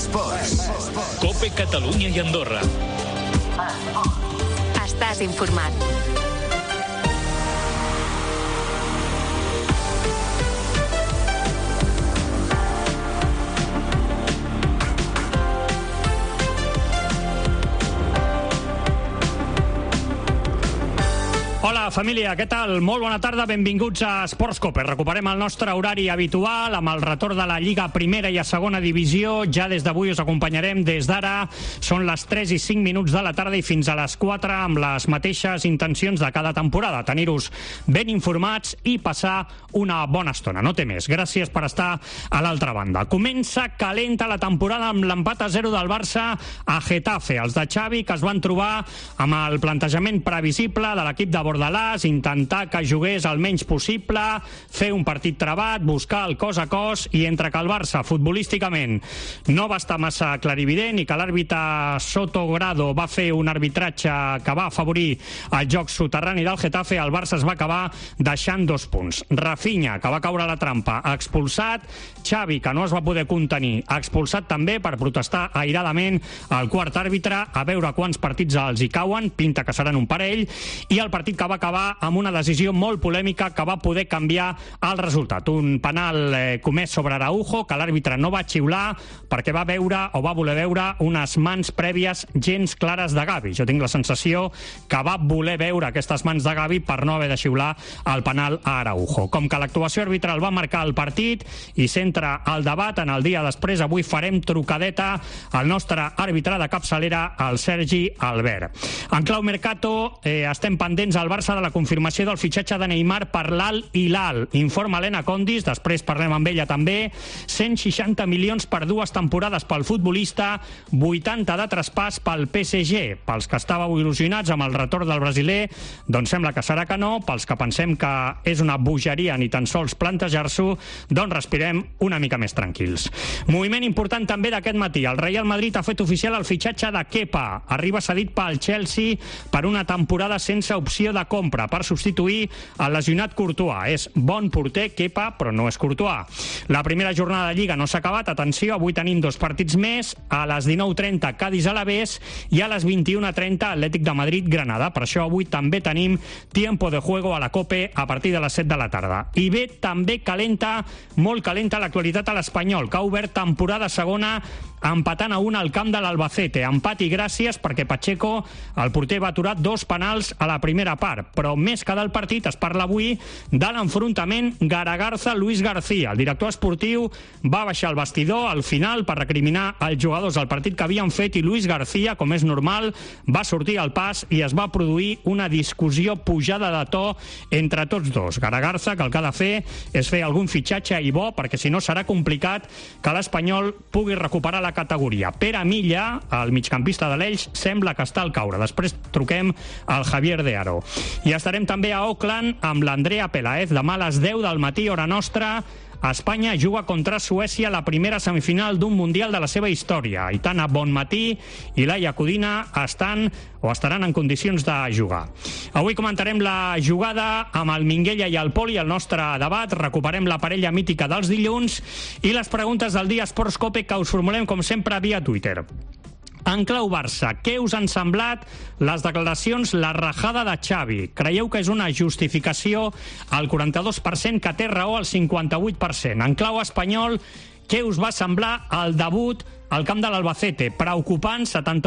COPE Catalunya i Andorra. Estàs informat. Hola, família, què tal? Molt bona tarda, benvinguts a Esports Cope. Recuperem el nostre horari habitual amb el retorn de la Lliga Primera i a Segona Divisió. Ja des d'avui us acompanyarem des d'ara. Són les 3 i 5 minuts de la tarda i fins a les 4 amb les mateixes intencions de cada temporada. Tenir-vos ben informats i passar una bona estona. No té més. Gràcies per estar a l'altra banda. Comença calenta la temporada amb l'empat a 0 del Barça a Getafe. Els de Xavi, que es van trobar amb el plantejament previsible de l'equip de Bordalàs, intentar que jugués el menys possible, fer un partit travat, buscar el cos a cos, i entre que el Barça futbolísticament no va estar massa clarivident i que l'àrbitre Soto Grado va fer un arbitratge que va afavorir el joc soterrani del Getafe, el Barça es va acabar deixant 2 punts. Rafinha, que va caure a la trampa, expulsat. Xavi, que no es va poder contenir, expulsat també per protestar airadament al quart àrbitre. A veure quants partits els hi cauen, pinta que seran un parell, i el partit que va acabar amb una decisió molt polèmica que va poder canviar el resultat. Un penal comès sobre Araujo, que l'àrbitre no va xiular perquè va veure o va voler veure unes mans prèvies gens clares de Gavi. Jo tinc la sensació que va voler veure aquestes mans de Gavi per no haver de xiular el penal a Araujo. Com que l'actuació arbitral va marcar el partit i centra el debat en el dia després, avui farem trucadeta al nostre àrbitre de capçalera, el Sergi Albert. En clau Mercato, estem pendents al Barça de la confirmació del fitxatge de Neymar per l'Al Hilal. Informa Helena Condis, després parlem amb ella també. 160 milions per 2 temporades pel futbolista, 80 de traspàs pel PSG. Pels que estàveu il·lusionats amb el retorn del brasiler, doncs sembla que serà que no. Pels que pensem que és una bogeria ni tan sols plantejar-s'ho, doncs respirem una mica més tranquils. Moviment important també d'aquest matí. El Real Madrid ha fet oficial el fitxatge de Kepa. Arriba cedit pel Chelsea per una temporada sense opció de compra per substituir el lesionat Courtois. És bon porter, Kepa, però no és Courtois. La primera jornada de Lliga no s'ha acabat. Atenció, avui tenim 2 partits més. A les 19:30 Cádiz-Alavés i a les 21:30 Atlètic de Madrid-Granada. Per això avui també tenim tiempo de juego a la COPE a partir de les 7 de la tarda. I bé, també calenta, molt calenta l'actualitat a l'Espanyol, que ha obert temporada segona empatant a 1 al camp de l'Albacete. Empat i gràcies perquè Pacheco, el porter, va aturar 2 penals a la primera part. Però més que del partit es parla avui de l'enfrontament Garagarza-Luis García. El director esportiu va baixar al vestidor al final per recriminar als jugadors el partit que havien fet, i Luis García, com és normal, va sortir al pas i es va produir una discussió pujada de to entre tots dos. Garagarza, que el que ha de fer és fer algun fitxatge i bo, perquè si no serà complicat que l'Espanyol pugui recuperar la categoria. Pere Milla, el migcampista de l'Elx, sembla que està al caure. Després truquem al Javier de Aro. I estarem també a Auckland amb l'Andrea Pelaez. Demà a les 10 del matí, hora nostra, Espanya juga contra Suècia la primera semifinal d'un Mundial de la seva història. Aitana Bonmatí i Laia Codina estaran en condicions de jugar. Avui comentarem la jugada amb el Minguella i el Poli, el nostre debat. Recuperem la parella mítica dels dilluns i les preguntes del dia Esports Cope, que us formulem com sempre via Twitter. En clau Barça, què us han semblat les declaracions, la rajada de Xavi? Creieu que és una justificació al 42%, que té raó al 58%? En clau espanyol, què us va semblar el debut al camp de l'Albacete? Preocupant,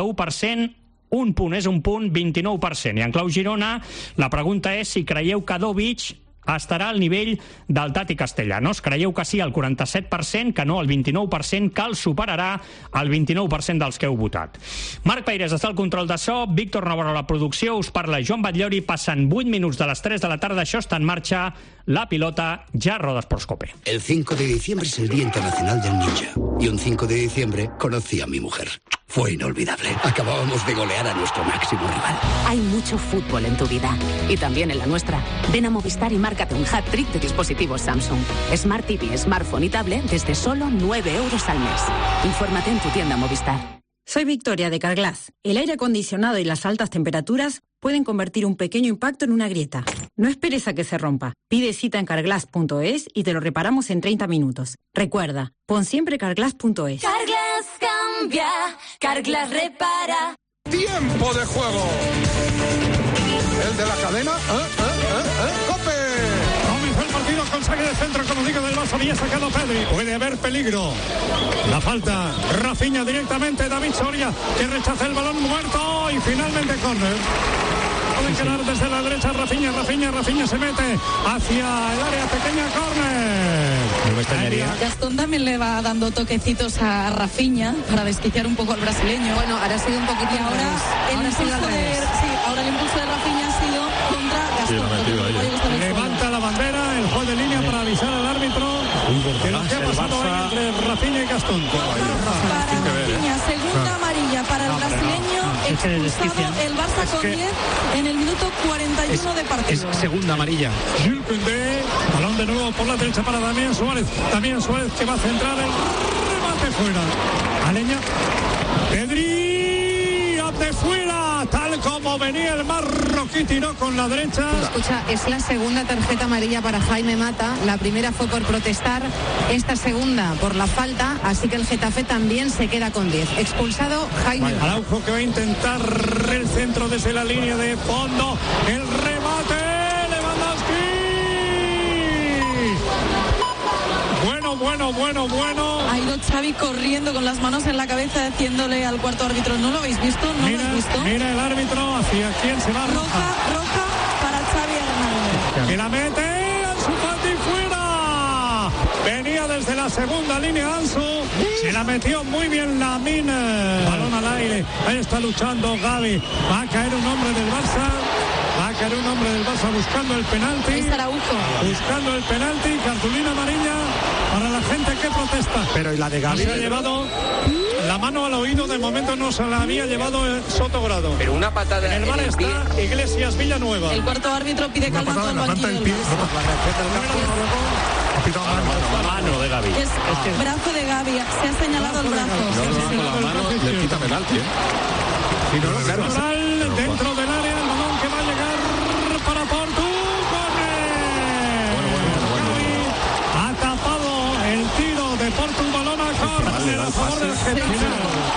71%, un punt és un punt, 29%. I en clau Girona, la pregunta és si creieu que Dovic estarà al nivell del Tati Castellanos. Creieu que sí al 47%, que no al 29%, que el superarà el 29% dels que heu votat. Marc Peirés està al control de so, Víctor Navarro a la producció, us parla Joan Batllori. Passen 8 minuts de les 3 de la tarda, això està en marxa, la pilota ja roda Esports Cope. El 5 de diciembre es el Día Internacional del Ninja. Y un 5 de diciembre conocí a mi mujer. Fue inolvidable. Acabábamos de golear a nuestro máximo rival. Hay mucho fútbol en tu vida. Y también en la nuestra. Ven a Movistar y márcate un hat-trick de dispositivos Samsung. Smart TV, smartphone y tablet desde solo 9 euros al mes. Infórmate en tu tienda Movistar. Soy Victoria de Carglass. El aire acondicionado y las altas temperaturas pueden convertir un pequeño impacto en una grieta. No esperes a que se rompa. Pide cita en carglass.es y te lo reparamos en 30 minutos. Recuerda, pon siempre carglass.es. Carglass cambia. cambia, Carglass repara. Tiempo de juego. El de la cadena. ¡Cope! Comenzó el partido con saque de centro, como digo, del Barça. Había sacado Pedri. Puede haber peligro. La falta. Rafinha directamente. David Soria, que rechaza el balón muerto. Y finalmente córner. Pueden quedar desde la derecha Rafinha se mete hacia el área pequeña, córner. No me extrañaría. Gastón también le va dando toquecitos a Rafinha para desquiciar un poco al brasileño. Bueno, ahora ha sido un poquito. Y ahora el impulso de Rafinha ha sido contra Gastón. Levanta la bandera, el juez de línea para avisar al árbitro de lo que ha pasado hoy entre Rafinha y Gastón. Para Rafinha, segunda amarilla para el brasileño, expulsado el Barça con 10 en el minuto 41 de partido. Es segunda amarilla. Jules Koundé, balón de nuevo por la derecha para Damián Suárez que va a centrar el remate fuera. Aleña, Pedri, de fuera, tal como venía el marroquí, tiró con la derecha. Escucha, es la segunda tarjeta amarilla para Jaime Mata. La primera fue por protestar, esta segunda por la falta, así que el Getafe también se queda con 10. Expulsado Jaime Mata. Araujo, que va a intentar el centro desde la línea de fondo, el remate, Lewandowski. Bueno. Ha ido Xavi corriendo con las manos en la cabeza, diciéndole al cuarto árbitro: ¿no lo habéis visto? Mira el árbitro hacia quién se va. Roja para Xavi Hernández. Que la mete, Ansu Fati fuera. Venía desde la segunda línea Ansu. Se la metió muy bien Lamine. Balón al aire. Ahí está luchando Gavi. Va a caer un hombre del Barça. Buscando el penalti. Es Araujo. Buscando el penalti. Cartulina amarilla para la gente que protesta. Pero ¿y la de Gavi? Se ha llevado la mano al oído. De momento no se la había llevado Soto Grado. Pero una patada en el bar está Iglesias Villanueva. El cuarto árbitro pide calma con el banquillo del Mano de Gavi. Es brazo de Gavi. Se ha señalado el brazo. Con la mano le quita penalti. Dentro del área, el balón que va a llegar para Portu. Ha tapado el tiro de Portu, balón a córner a favor del Getafe.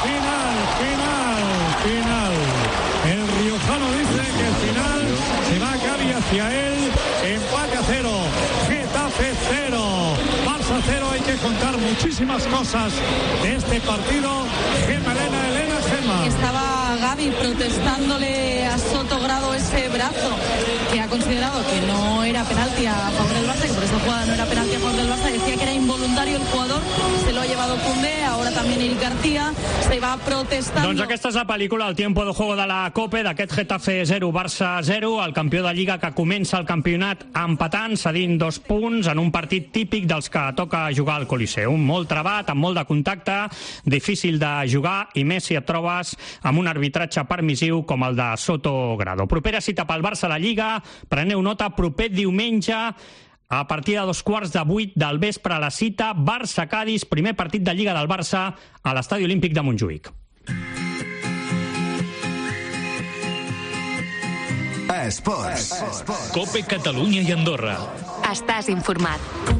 Final. El riojano dice que el final se va Gavi hacia él. Empate a 0. Getafe 0. Barça 0. Hay que contar muchísimas cosas de este partido. Gema Elena. Estaba Gavi protestándole a Soto Grado ese brazo, que ha considerado que no era penalti a favor del Barça, que por esa jugada no era penalti a favor del Barça. Decía que era involuntario el jugador, se lo ha llevado Koundé, ahora también Eric García, se va protestando. Doncs aquesta és la pel·lícula, el tiempo de juego de la COPE, d'aquest Getafe 0, Barça 0, el campió de Lliga que comença el campionat empatant, cedint 2 punts en un partit típic dels que toca jugar al Coliseum. Molt trebat, amb molt de contacte, difícil de jugar, i més si et trobes amb un arbitratge permissiu com el de Soto Grado. Propera cita pel Barça a la Lliga, preneu nota, proper diumenge a partir de 7:15 del vespre, la cita Barça-Cadis, primer partit de Lliga del Barça a l'Estadi Olímpic de Montjuïc. Esports. COPE Catalunya i Andorra. Estàs informat.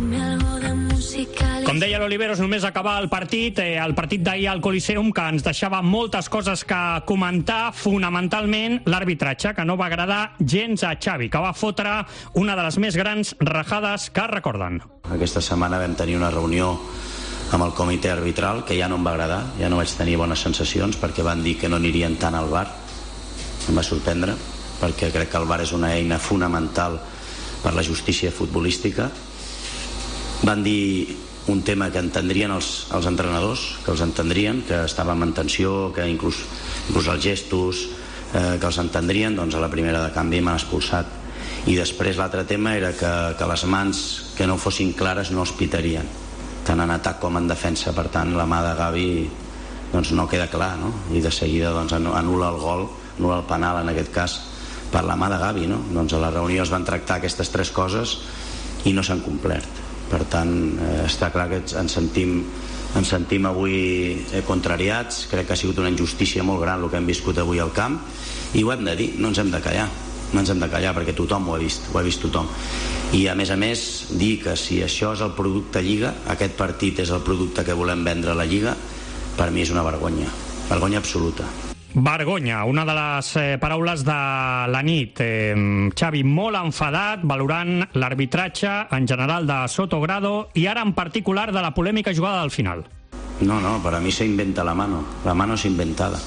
Com deia l'Oliveros, només acabar el partit d'ahir al Coliseum, que ens deixava moltes coses que comentar, fonamentalment l'arbitratge, que no va agradar gens a Xavi, que va fotre una de les més grans rajades que recorden. Aquesta setmana vam tenir una reunió amb el comitè arbitral que ja no em va agradar, ja no vaig tenir bones sensacions perquè van dir que no anirien tant al VAR. Em va sorprendre, perquè crec que el VAR és una eina fonamental per la justícia futbolística. Van dir un tema que entendrien els entrenadors, que els entendrien, que estàvem en tensió, que inclús els gestos, que els entendrien. Doncs a la primera de canvi m'han expulsat. I després l'altre tema era que les mans que no fossin clares no es pitarien, tant en atac com en defensa. Per tant, la mà de Gavi doncs no queda clar, no? I de seguida doncs anul·la el gol, anul·la el penal en aquest cas, per la mà de Gavi, no? Doncs a la reunió es van tractar aquestes 3 coses i no s'han complert. Per tant, està clar que ens sentim avui contrariats. Crec que ha sigut una injustícia molt gran el que hem viscut avui al camp i ho hem de dir, no ens hem de callar, perquè tothom ho ha vist tothom. I a més dir que si això és el producte Lliga, aquest partit és el producte que volem vendre a la Lliga, per mi és una vergonya absoluta. Vergonya, una de les paraules de la nit. Xavi, molt enfadat, valorant l'arbitratge en general de Sotogrado i ara en particular de la polèmica jugada del final. No, para mí se inventa la mano es inventada.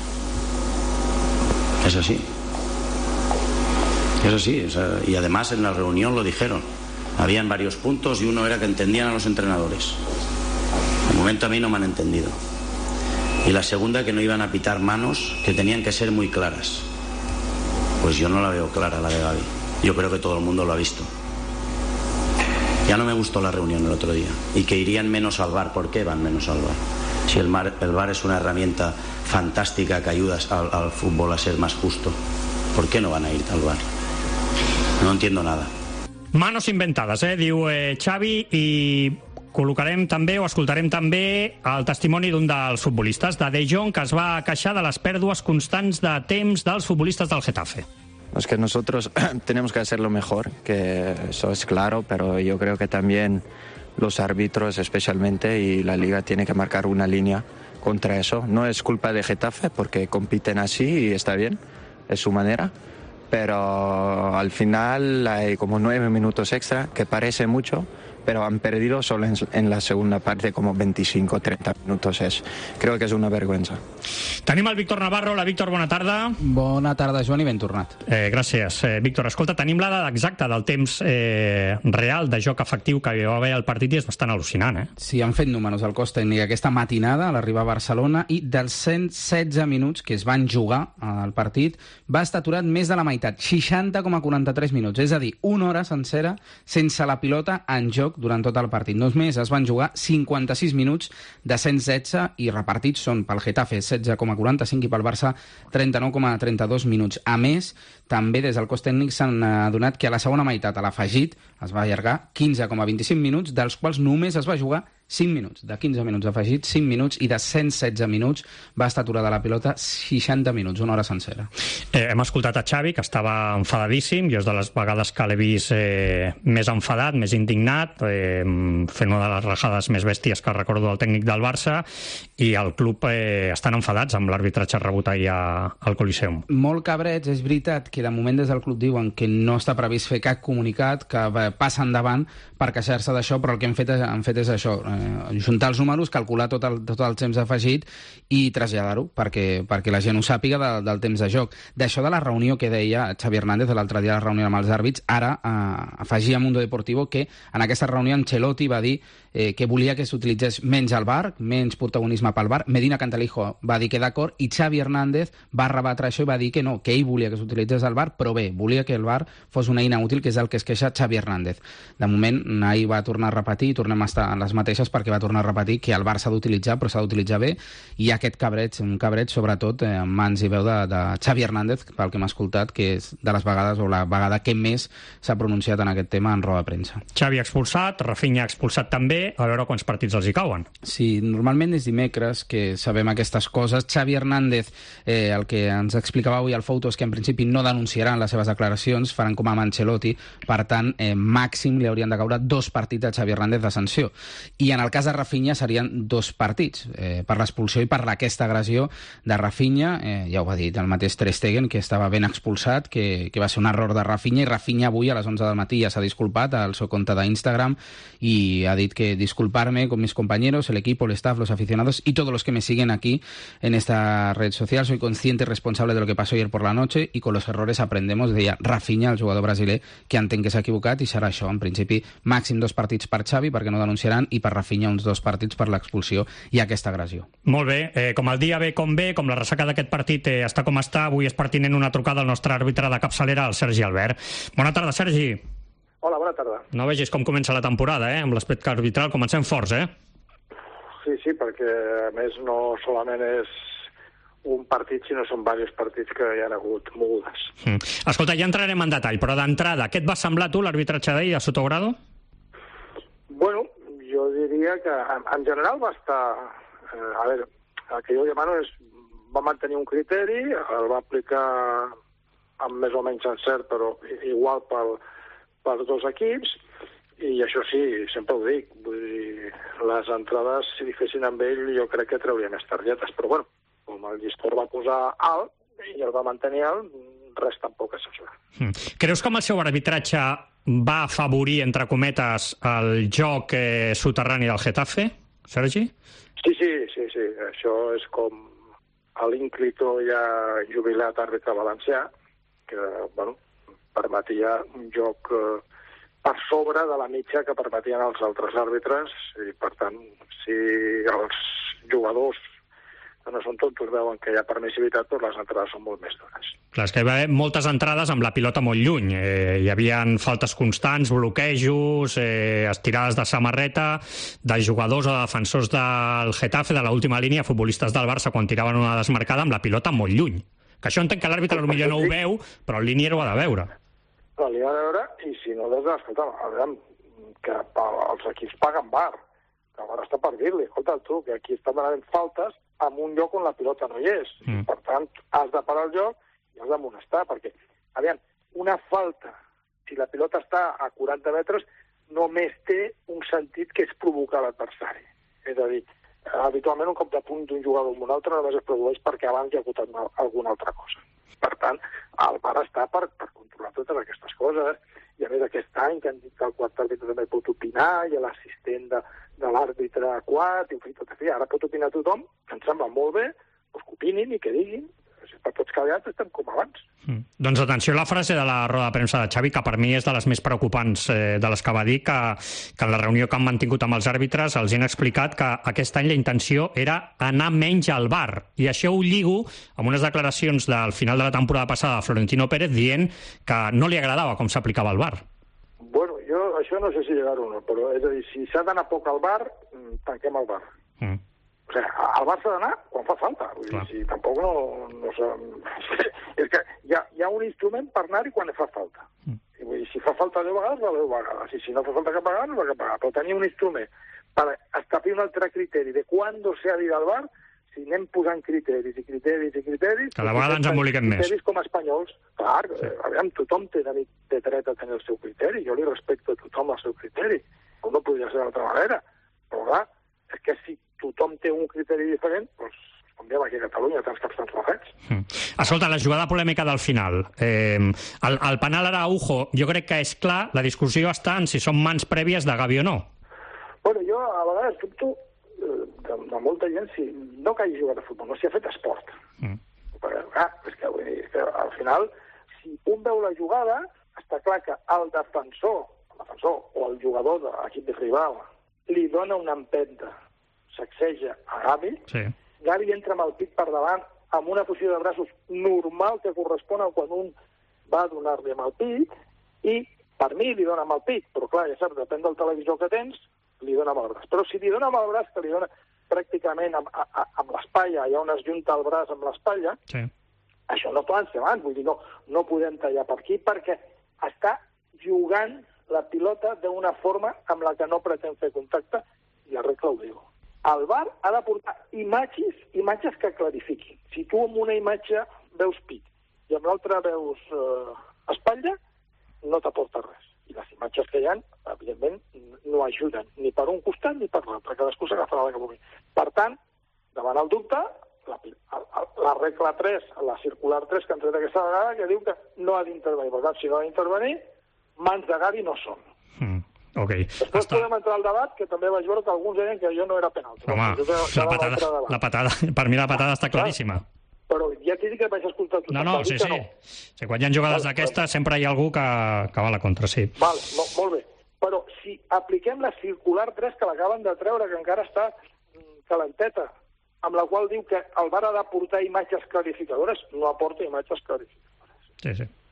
Es así, y además en la reunión lo dijeron, habían varios puntos y uno era que entendían a los entrenadores. De momento a mí no me han entendido. Y la segunda, que no iban a pitar manos, que tenían que ser muy claras. Pues yo no la veo clara, la de Gavi. Yo creo que todo el mundo lo ha visto. Ya no me gustó la reunión el otro día. Y que irían menos al VAR. ¿Por qué van menos al VAR? Si el VAR es una herramienta fantástica que ayuda al fútbol a ser más justo, ¿por qué no van a ir al VAR? No entiendo nada. Manos inventades, diu Xavi, i col·locarem també o escoltarem també el testimoni d'un dels futbolistes, de Jong, que es va queixar de les pèrdues constants de temps dels futbolistes del Getafe. Es que nosotros tenemos que hacerlo mejor, que eso es claro, pero yo creo que también los árbitros especialmente y la liga tiene que marcar una línea contra eso. No es culpa de Getafe porque compiten así y está bien, es su manera, pero al final hay como 9 minutos extra, que parece mucho, pero han perdido solo en la segunda parte como 25-30 minutos. Creo que és una vergüenza. Tenim el Víctor Navarro. La Víctor, bona tarda. Bona tarda, Joan, i ben tornat. Gràcies, Víctor. Escolta, tenim la dada exacta del temps real de joc efectiu que hi va haver al partit i és bastant al·lucinant, Sí, han fet números al cos tècnic aquesta matinada a l'arribar a Barcelona i dels 116 minuts que es van jugar al partit va estar aturat més de la meitat, 60,43 minuts, és a dir, una hora sencera sense la pilota en joc durant tot el partit. Només es van jugar 56 minuts de 116 i repartits són pel Getafe 16,45 i pel Barça 39,32 minuts. A més, també des del cos tècnic s'han adonat que a la segona meitat, a l'afegit, es va allargar 15,25 minuts, dels quals només es va jugar 5 minuts. De 15 minuts afegits, 5 minuts, i de 116 minuts va estar aturada la pilota 60 minuts, una hora sencera. Hem escoltat a Xavi, que estava enfadadíssim. Jo és de les vegades que l'he vist més enfadat, més indignat, fent una de les rajades més bèsties que recordo del tècnic del Barça, i el club estan enfadats amb l'arbitratge rebut ahir al Coliseum. Molt cabrets, és veritat que de moment des del club diuen que no està previst fer cap comunicat, que passa endavant per queixar-se d'això, però el que han fet és això, juntar els números, calcular tot el temps afegit i traslladar-ho perquè la gent ho sàpiga del temps de joc. D'això de la reunió que deia Xavi Hernández l'altre dia, la reunió amb els àrbits, ara afegia a Mundo Deportivo que en aquesta reunió Ancelotti va dir que volia que s'utilitzés menys el VAR, menys protagonisme pel VAR. Medina Cantalejo va dir que d'acord, i Xavi Hernández va rebatre això i va dir que no, que ell volia que s'utilitzés el VAR, però bé, volia que el VAR fos una eina útil, que és el que es queixa Xavi Hernández. De moment, ahir va tornar a repetir, tornem a estar en les mateixes, perquè va tornar a repetir que el VAR s'ha d'utilitzar, però s'ha d'utilitzar bé, i aquest cabreig, un cabreig sobretot en mans i veu de Xavi Hernández, pel que m'ha escoltat, que és de les vegades, o la vegada que més s'ha pronunciat en aquest tema en roda de premsa. Xavi expulsat, Rafinha expulsat també, a veure quants partits els hi cauen. Sí, normalment és dimecres que sabem aquestes coses. Xavi Hernández, el que ens explicava avui al Foto és que en principi no denunciaran les seves declaracions, faran com amb Ancelotti, per tant, màxim li haurien de caure 2 partits a Xavi Hernández de sanció. I en el cas de Rafinha serien 2 partits, per l'expulsió i per aquesta agressió de Rafinha. Ja ho va dir el mateix Ter Stegen, que estava ben expulsat, que va ser un error de Rafinha, i Rafinha avui a les 11 del matí ja s'ha disculpat al seu compte d'Instagram y ha dit que disculparme con mis compañeros, el equipo, el staff, los aficionados y todos los que me siguen aquí en esta red social. Soy consciente y responsable de lo que pasó ayer por la noche y con los errores aprendemos, deia Rafinha, el jugador brasiler, que entenc que s'ha equivocat, i serà això, en principi màxim 2 partits per Xavi, perquè no denunciaran, i per Rafinha uns 2 partits per l'expulsió i aquesta agressió. Molt bé, com el dia ve, com la ressaca d'aquest partit està com està, avui és pertinent una trucada al nostre àrbitre de capçalera, el Sergi Albert. Bona tarda, Sergi. Hola, bona tarda. No vegis com comença la temporada, amb l'aspecte arbitral. Comencem forts, Sí, perquè a més no solament és un partit, sinó són diversos partits que hi ha hagut mogudes. Escolta, ja entrarem en detall, però d'entrada, què et va semblar tu l'arbitratge d'ahir a Sotogrado? Bueno, jo diria que en general va estar... A veure, el que jo demano és... Va mantenir un criteri, el va aplicar amb més o menys encert, però igual pels 2 equips, I això sí, sempre ho dic, vull dir, les entrades, si li fessin amb ell, jo crec que trauria més targetes, però bueno, com el llistó el va posar alt i el va mantenir alt, res tampoc és això. Creus que amb el seu arbitratge va afavorir, entre cometes, el joc soterrani del Getafe, Sergi? Sí, això és com l'Ínclito ja jubilat àrbitre valencià, que, bueno, permetia un joc per sobre de la mitja que permetien els altres àrbitres, i per tant, si els jugadors que no són tontos veuen que hi ha permissivitat, doncs les entrades són molt més dures. Clar, és que hi va haver moltes entrades amb la pilota molt lluny. Hi havia faltes constants, bloquejos, estirades de samarreta, de jugadors o de defensors del Getafe, de l'última línia, futbolistes del Barça, quan tiraven una desmarcada amb la pilota molt lluny. Que això entenc que l'àrbitre potser no ho veu, però el línier ho ha de veure. Li ha de veure, i si no, escolta, que els equips paguen VAR, que el VAR està per dir-li, escolta tu, que aquí estan donant faltes en un lloc on la pilota no hi és. Per tant, has de parar el joc i has d'amonestar, perquè, aviam, una falta, si la pilota està a 40 metres, només té un sentit que és provocar l'adversari. És a dir, habitualment un cop de punt d'un jugador amb un altre només es produeix perquè abans hi ha hagut alguna altra cosa. Per tant, el VAR està per controlar totes aquestes coses, i a més aquest any que han dit que el quart àrbitre també pot opinar, i l'assistent de l'àrbitre quart, i tot això, ara pot opinar tothom, que em sembla molt bé, doncs que opinin i que diguin. Si per tots callats estem com abans. Doncs atenció a la frase de la roda de premsa de Xavi, que per mi és de les més preocupants de les que va dir, que en la reunió que han mantingut amb els àrbitres els han explicat que aquest any la intenció era anar menys al VAR. I això ho lligo amb unes declaracions del final de la temporada passada de Florentino Pérez dient que no li agradava com s'aplicava el VAR. Bueno, jo això no sé si llegar-ho o no, però és a dir, si s'ha d'anar poc al VAR, tanquem el VAR. O sigui, al VAR s'ha d'anar quan fa falta. Vull dir, si tampoc no és que hi ha un instrument per anar-hi quan fa falta. I vull dir, si fa falta 10 vegades, va 10 vegades. I si no fa falta cap vegada, no va cap vegada. Però tenir un instrument per establir un altre criteri de quan s'ha dit al VAR, si anem posant criteris i criteris i criteris... Cada vegada ens emboliquem més. Criteris com espanyols. Clar, aviam, tothom té dret a tenir el seu criteri. Jo li respecto a tothom el seu criteri. Com no podria ser d'altra manera. Però clar, és que si tothom té un criteri diferent, doncs, com diem aquí a Catalunya, tants caps tants refets. Escolta, la jugada polèmica del final. El penal Araujo, jo crec que és clar, la discussió està en si són mans prèvies de Gavi o no. Bueno, jo a vegades dubto de molta gent si no que hagi jugat a futbol, no s'hi ha fet esport. Perquè, és que, vull dir, que al final, si un veu la jugada, està clar que el defensor o el jugador de l'equip de rival li dona una empenta, sacseja a Gavi, Gavi entra amb el pit per davant amb una posició de braços normal que correspon a quan un va donar-li amb el pit, i per mi li dona amb el pit, però clar, ja saps, depèn del televisor que tens, li dona amb el braç. Però si li dona amb el braç, que li dona pràcticament amb l'espatlla, allà on es junta el braç amb l'espatlla, això no poden ser abans, vull dir, no podem tallar per aquí, perquè està jugant la pilota d'una forma amb la que no pretén fer contacte, i la regla ho diu. El VAR ha de portar imatges que clarifiquin. Si tu amb una imatge veus pit i amb l'altra veus espatlla, no t'aporta res. I les imatges que hi ha, evidentment, no ajuden ni per un costat ni per l'altre. Cadascú s'agafarà la que vulgui. Per tant, davant el dubte, la regla 3, la circular 3 que han tret aquesta vegada, que diu que no ha d'intervenir. Per tant, si no ha d'intervenir, mans de Gavi no són. Després podem entrar al debat, que també vaig veure que alguns deien que jo no era penal. Home, la patada, per mi la patada està claríssima. Però ja t'he dit que vaig escoltar tothom. No, sí. Quan hi ha jugades d'aquestes sempre hi ha algú que va a la contra, sí. Molt bé. Però si apliquem la circular 3, que l'acaben de treure, que encara està calenteta, amb la qual diu que el VAR ha de portar imatges clarificadores, no aporta imatges clarificadores. Sí.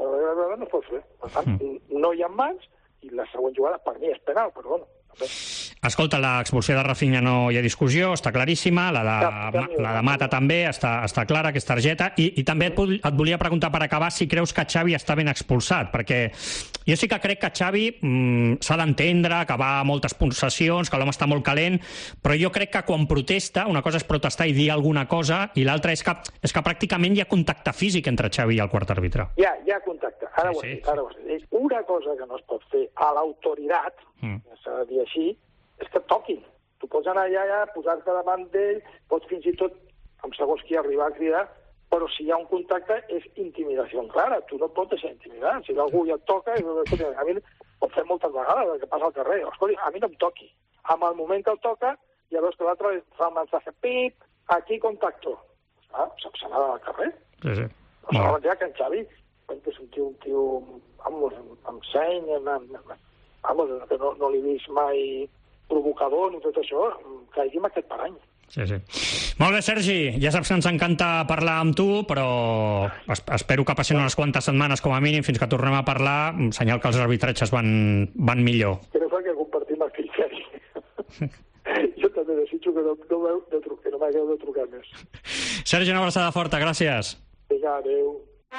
No es pot fer. Per tant, no hi ha mans, i la següent jugada per mi és penal, però bueno. Escolta, l'expulsió de Rafinha no hi ha discussió, està claríssima, la de Mata també, està clara, aquesta targeta, i també et volia preguntar per acabar si creus que Xavi està ben expulsat, perquè jo sí que crec que Xavi s'ha d'entendre, que va a moltes possessions, que l'home està molt calent, però jo crec que quan protesta, una cosa és protestar i dir alguna cosa, i l'altra és que pràcticament hi ha contacte físic entre Xavi i el quart àrbitre. Hi ha contacte, ara ho has dit. Una cosa que no es pot fer a l'autoritat, s'ha de dir així, és que et toquin. Tu pots anar allà, posar-te davant d'ell, pots fins i tot, amb segons qui arribar a cridar, però si hi ha un contacte és intimidació clara. Tu no et pots deixar intimidar. Si algú ja et toca, a mi ho fem moltes vegades, el que passa al carrer. Escolta, a mi no em toqui. En el moment que el toca, ja veus que l'altre fa un mensatge, pip, aquí contacto. Se n'ha al carrer. Sí. Aleshores ja que en Xavi, és un tio amb seny, que no l'he vist mai provocador ni tot això, caigui amb aquest parany. Sí. Molt bé, Sergi, ja saps que ens encanta parlar amb tu, però espero que passin unes quantes setmanes com a mínim fins que tornem a parlar, senyal que els arbitratges van millor. Crec que compartim el criteri. Jo també desitjo que no m'hagueu de trucar més. Sergi, una abraçada forta, gràcies. Vinga, adéu.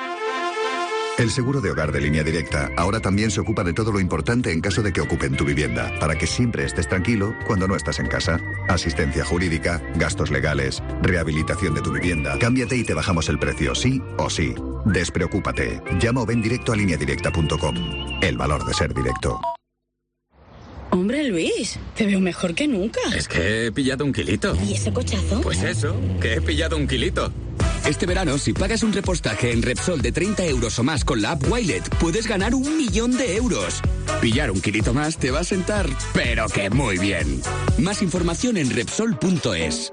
El seguro de hogar de Línea Directa ahora también se ocupa de todo lo importante en caso de que ocupen tu vivienda, para que siempre estés tranquilo cuando no estás en casa. Asistencia jurídica, gastos legales, rehabilitación de tu vivienda. Cámbiate y te bajamos el precio, sí o sí. Despreocúpate. Llama o ven directo a lineadirecta.com. El valor de ser directo. Hombre, Luis, te veo mejor que nunca. Es que he pillado un kilito. ¿Y ese cochazo? Pues eso, que he pillado un kilito. Este verano, si pagas un repostaje en Repsol de 30 euros o más con la app Wilet, puedes ganar 1 millón de euros. Pillar un kilito más te va a sentar, pero que muy bien. Más información en Repsol.es.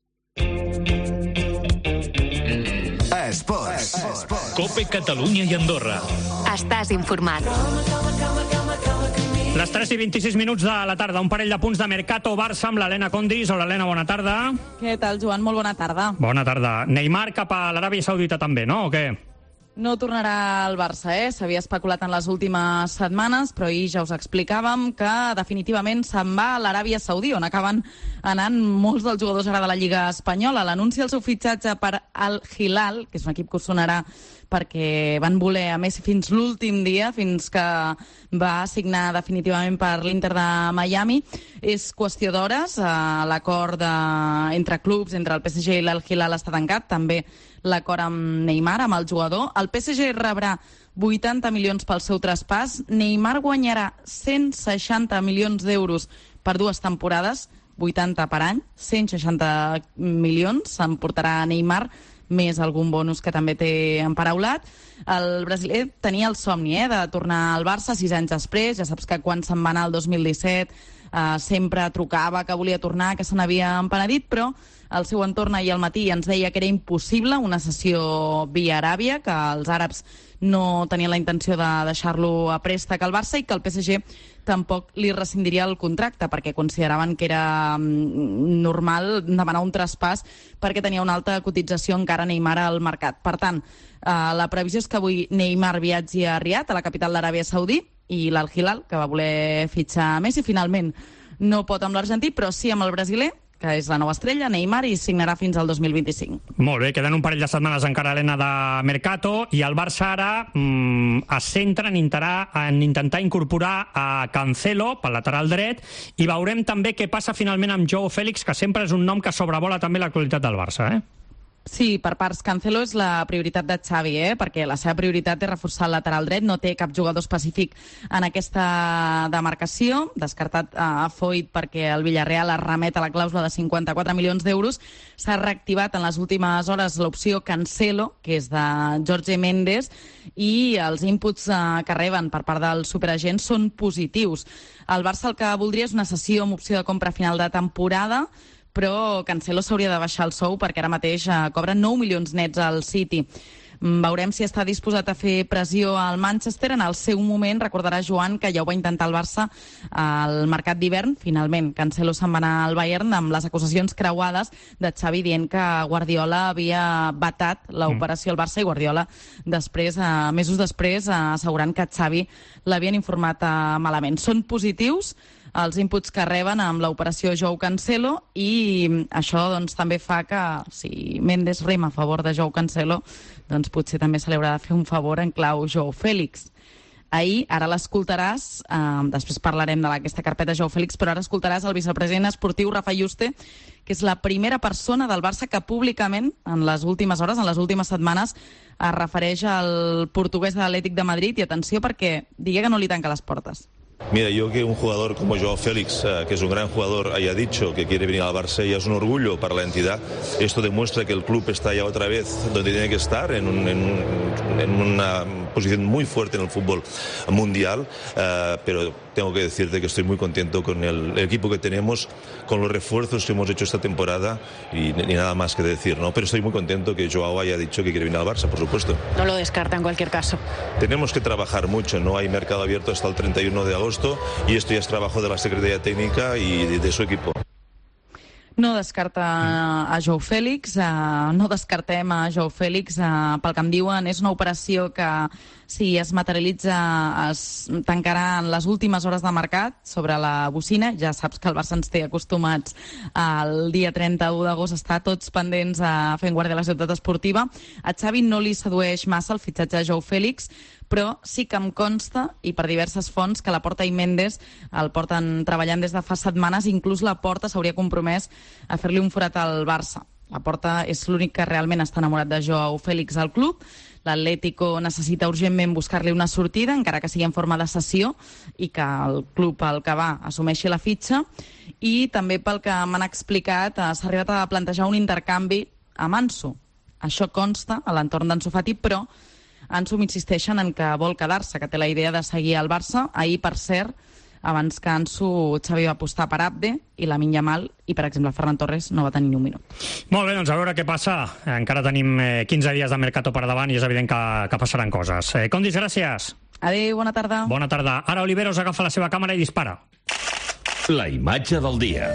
Esports. Cope Catalunya i Andorra. Estàs informat. Les 3 i 26 minuts de la tarda, un parell de punts de Mercato Barça amb l'Helena Condis. Hola, Helena, bona tarda. Què tal, Joan? Molt bona tarda. Bona tarda. Neymar cap a l'Aràbia Saudita també, no? O què? No tornarà al Barça, S'havia especulat en les últimes setmanes, però ahir ja us explicàvem que definitivament se'n va a l'Aràbia Saudí, on acaben anant molts dels jugadors ara de la Lliga Espanyola. L'anunci del seu fitxatge per Al Hilal, que és un equip que us sonarà perquè van voler a Messi fins l'últim dia, fins que va signar definitivament per l'Inter de Miami. És qüestió d'hores. L'acord entre clubs, entre el PSG i l'Al Hilal està tancat. També l'acord amb Neymar, amb el jugador. El PSG rebrà 80 milions pel seu traspàs. Neymar guanyarà 160 milions d'euros per 2 temporades, 80 per any, 160 milions s'emportarà Neymar, més algun bonus que també té emparaulat. El brasiler tenia el somni de tornar al Barça 6 anys després. Ja saps que quan se'n va anar el 2017 sempre trucava que volia tornar, que se n'havia empenedit, però el seu entorn ahir al matí ens deia que era impossible una cessió via Aràbia, que els àrabs no tenien la intenció de deixar-lo a préstec al Barça i que el PSG tampoc li rescindiria el contracte perquè consideraven que era normal demanar un traspàs perquè tenia una alta cotització encara Neymar al mercat. Per tant, la previsió és que avui Neymar viatgi a Riad, a la capital d'Aràbia Saudí, i l'Al Hilal, que va voler fitxar Messi, finalment no pot amb l'argentí, però sí amb el brasiler, que és la nova estrella, Neymar, i signarà fins al 2025. Molt bé, queden un parell de setmanes encara, Helena, de Mercato, i el Barça ara es centra en intentar incorporar a Cancelo pel lateral dret, i veurem també què passa finalment amb Joao Félix, que sempre és un nom que sobrevola també l'actualitat del Barça, Sí, per parts. Cancelo és la prioritat de Xavi, perquè la seva prioritat és reforçar el lateral dret. No té cap jugador específic en aquesta demarcació. Descartat a Foyt perquè el Villarreal es remet a la clàusula de 54 milions d'euros. S'ha reactivat en les últimes hores l'opció Cancelo, que és de Jorge Méndez, i els inputs que reben per part dels superagents són positius. El Barça el que voldria és una cessió amb opció de compra a final de temporada, però Cancelo s'hauria de baixar el sou perquè ara mateix cobra 9 milions nets al City. Veurem si està disposat a fer pressió al Manchester. En el seu moment, recordarà Joan que ja ho va intentar el Barça al mercat d'hivern. Finalment, Cancelo se'n va anar al Bayern amb les acusacions creuades de Xavi dient que Guardiola havia vetat l'operació al Barça i Guardiola després, mesos després, assegurant que Xavi l'havien informat malament. Són positius els inputs que reben amb l'operació Joao Cancelo, i això doncs, també fa que si Mendes rema a favor de Joao Cancelo, doncs potser també se li haurà de fer un favor en clau Joao Fèlix. Ara l'escoltaràs, després parlarem d'aquesta carpeta Joao Fèlix, però ara escoltaràs el vicepresident esportiu Rafa Yuste, que és la primera persona del Barça que públicament, en les últimes hores, en les últimes setmanes, es refereix al portuguès de l'Atlètic de Madrid, i atenció perquè digui que no li tanca les portes. Mira, yo que un jugador como Joao Félix, que es un gran jugador, haya dicho que quiere venir al Barça, ya es un orgullo para la entidad. Esto demuestra que el club está ya otra vez donde tiene que estar, en una posición muy fuerte en el fútbol mundial, pero tengo que decirte que estoy muy contento con el equipo que tenemos, con los refuerzos que hemos hecho esta temporada, y nada más que decir, ¿no? Pero estoy muy contento que Joao haya dicho que quiere venir al Barça, por supuesto. No lo descarta en cualquier caso. Tenemos que trabajar mucho, no hay mercado abierto hasta el 31 de agosto, y esto ya es trabajo de la Secretaría Técnica y de su equipo. No descarta a Joao Fèlix, no descartem a Joao Fèlix, pel que em diuen, és una operació que, si es materialitza, es tancarà en les últimes hores de mercat sobre la bocina. Ja saps que el Barça ens té acostumats el dia 31 d'agost a estar tots pendents fent guàrdia a la ciutat esportiva. A Xavi no li sedueix massa el fitxatge de Joao Fèlix, però sí que em consta, i per diverses fonts, que Laporta i Mendes el porten treballant des de fa setmanes. Inclús Laporta s'hauria compromès a fer-li un forat al Barça. Laporta és l'únic que realment està enamorat de Joao Fèlix al club. L'Atlético necessita urgentment buscar-li una sortida, encara que sigui en forma de cessió, i que el club al que va assumeixi la fitxa. I també, pel que m'han explicat, s'ha arribat a plantejar un intercanvi amb Ansu. Això consta a l'entorn d'Ansu Fati, però Ansu insisteixen en que vol quedar-se, que té la idea de seguir al Barça. Ahir, per cert, abans que Ansu, Xavi va apostar per Abde i Lamine Yamal, i, per exemple, Ferran Torres no va tenir ni un minut. Molt bé, doncs a veure què passa. Encara tenim 15 dies de mercato per davant i és evident que passaran coses. Condis, gràcies. Adéu, bona tarda. Bona tarda. Ara Oliveros agafa la seva càmera i dispara. La imatge del dia.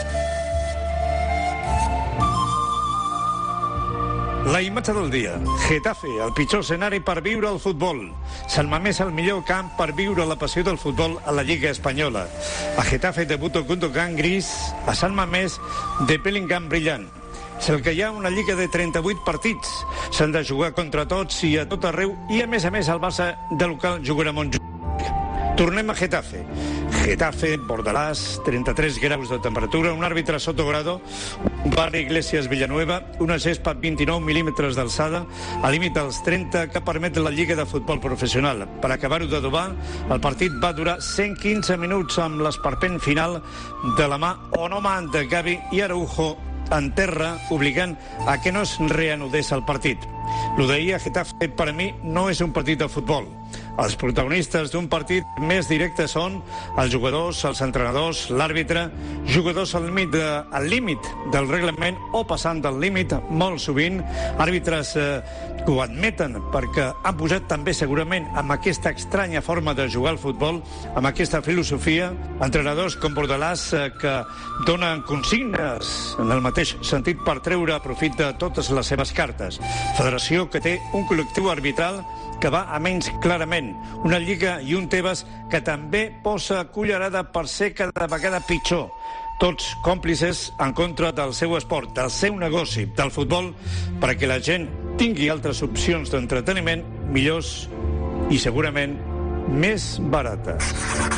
La imatge del dia. Getafe, el pitjor escenari per viure el futbol. Sant Mamés, el millor camp per viure la passió del futbol a la Lliga Espanyola. A Getafe debuta Gundogan gris, a Sant Mamés de Bellingham brillant. És el que hi ha una lliga de 38 partits. S'han de jugar contra tots i a tot arreu, i a més el Barça de local jugarà a Montjuïc. Tornem a Getafe. Getafe, Bordalàs, 33 graus de temperatura, un àrbitre Sotogrado, un barri Iglesias Villanueva, una gespa 29 mil·límetres d'alçada, al límit dels 30 que permet la Lliga de Futbol Professional. Per acabar-ho d'adobar, el partit va durar 115 minuts amb l'esperpent final de la mà o no mà de Gavi i Araujo en terra, obligant a que no es reanudés el partit. Lo d'ahir a Getafe, per a mi, no és un partit de futbol. Els protagonistes d'un partit més directe són els jugadors, els entrenadors, l'àrbitre, jugadors al límit del reglament o passant del límit, molt sovint, àrbitres que ho admeten perquè han posat també segurament amb aquesta estranya forma de jugar al futbol, amb aquesta filosofia, entrenadors com Bordalàs que donen consignes en el mateix sentit per treure profit de totes les seves cartes. Federació que té un col·lectiu arbitral que va a menys clarament, una Lliga i un Tebas que també posa cullerada per ser cada vegada pitjor. Tots còmplices en contra del seu esport, del seu negoci, del futbol, perquè la gent tingui altres opcions d'entreteniment millors i segurament més barates.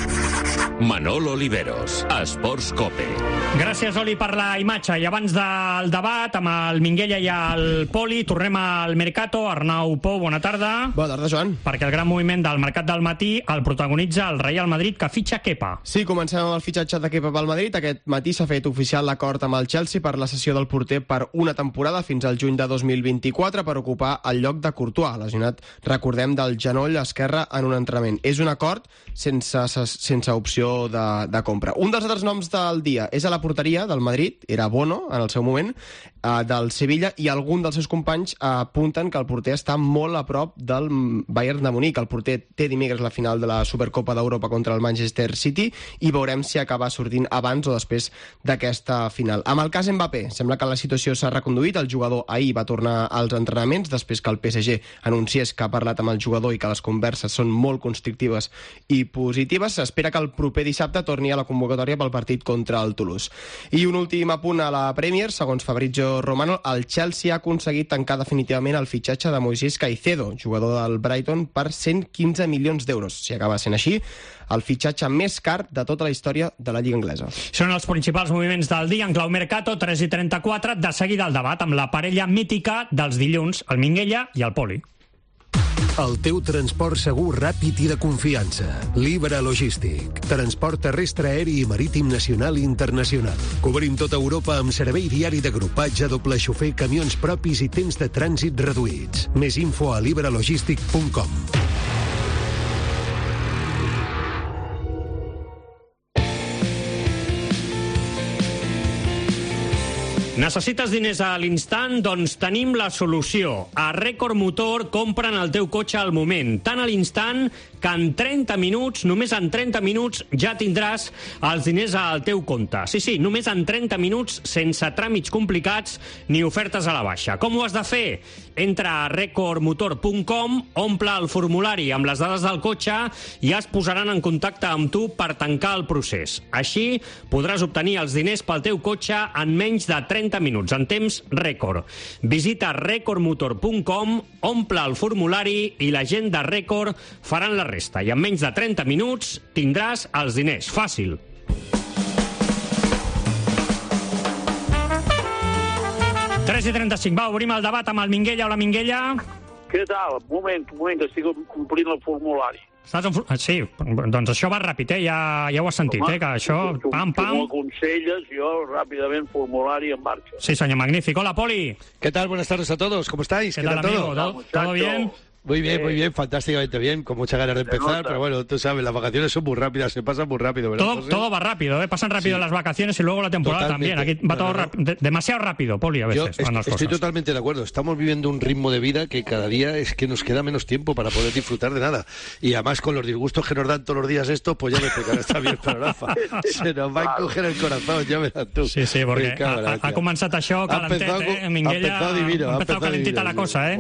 Manolo Oliveros, Esports Cope. Gràcies, Oli, per la imatge. I abans del debat amb el Minguella i el Poli, tornem al Mercato. Arnau Pou, bona tarda. Bona tarda, Joan. Perquè el gran moviment del mercat del matí el protagonitza el Real Madrid, que fitxa Kepa. Sí, comencem amb el fitxatge de Kepa pel Madrid. Aquest matí s'ha fet oficial l'acord amb el Chelsea per la cessió del porter per una temporada fins al juny de 2024 per ocupar el lloc de Courtois, lesionat, recordem, del genoll esquerre en un entrenament. És un acord sense opció de compra. Un dels altres noms del dia és a la porteria del Madrid, era Bono en el seu moment, del Sevilla, i algun dels seus companys apunten que el porter està molt a prop del Bayern de Munic. El porter té dimecres la final de la Supercopa d'Europa contra el Manchester City i veurem si acaba sortint abans o després d'aquesta final. Amb el cas Mbappé, sembla que la situació s'ha reconduït. El jugador ahir va tornar als entrenaments després que el PSG anunciés que ha parlat amb el jugador i que les converses són molt constructives i positives. S'espera que el proper dissabte torni a la convocatòria pel partit contra el Toulouse. I un últim apunt a la Premier. Segons Fabrizio Romano, el Chelsea ha aconseguit tancar definitivament el fitxatge de Moisés Caicedo, jugador del Brighton, per 115 milions d'euros. Si acaba sent així, el fitxatge més car de tota la història de la Lliga Anglesa. Són els principals moviments del dia en clau Mercato, 3:34. De seguida el debat amb la parella mítica dels dilluns, el Minguella i el Poli. El teu transport segur, ràpid i de confiança. Libra Logístic. Transport terrestre, aeri i marítim nacional i internacional. Cobrim tota Europa amb servei diari d'agrupatge, doble xofer, camions propis i temps de trànsit reduïts. Més info a libralogistic.com. Necessites diners a l'instant? Doncs tenim la solució. A Record Motor compren el teu cotxe al moment, tant a l'instant que en 30 minuts, només en 30 minuts, ja tindràs els diners al teu compte. Sí, només en 30 minuts, sense tràmits complicats ni ofertes a la baixa. Com ho has de fer? Entra a recordmotor.com, omple el formulari amb les dades del cotxe i es posaran en contacte amb tu per tancar el procés. Així podràs obtenir els diners pel teu cotxe en menys de 30 minuts, en temps rècord. Visita recordmotor.com, omple el formulari i la gent de Record faran la resta. I en menys de 30 minuts tindràs els diners. Fàcil. Tres i 35. Va, obrim el debat amb el Minguella. Hola, Minguella. Què tal? Un moment, que estic complint el formulari. Sí, doncs això va ràpid, ja ho has sentit, que això, pam. Tu m'ho aconselles, jo ràpidament formulari en marxa. Sí, señor, magnífico. Hola, Poli. ¿Qué tal? Buenas tardes a todos. ¿Cómo estáis? ¿Qué tal, amigo? ¿Todo bien? Muy bien, fantásticamente bien, con muchas ganas de empezar, pero bueno, tú sabes, las vacaciones son muy rápidas, se pasan muy rápido, ¿verdad? Todo va rápido, pasan rápido las vacaciones y luego la temporada también. Aquí va todo demasiado rápido, Poli, a veces. Yo estoy totalmente de acuerdo, estamos viviendo un ritmo de vida que cada día es que nos queda menos tiempo para poder disfrutar de nada. Y además con los disgustos que nos dan todos los días esto, pues ya me explicará, está bien, pero Rafa, se nos va a encoger el corazón, ya verás tú. Sí, porque ha comenzado això calentet, Minguella, ha empezado calentita la cosa,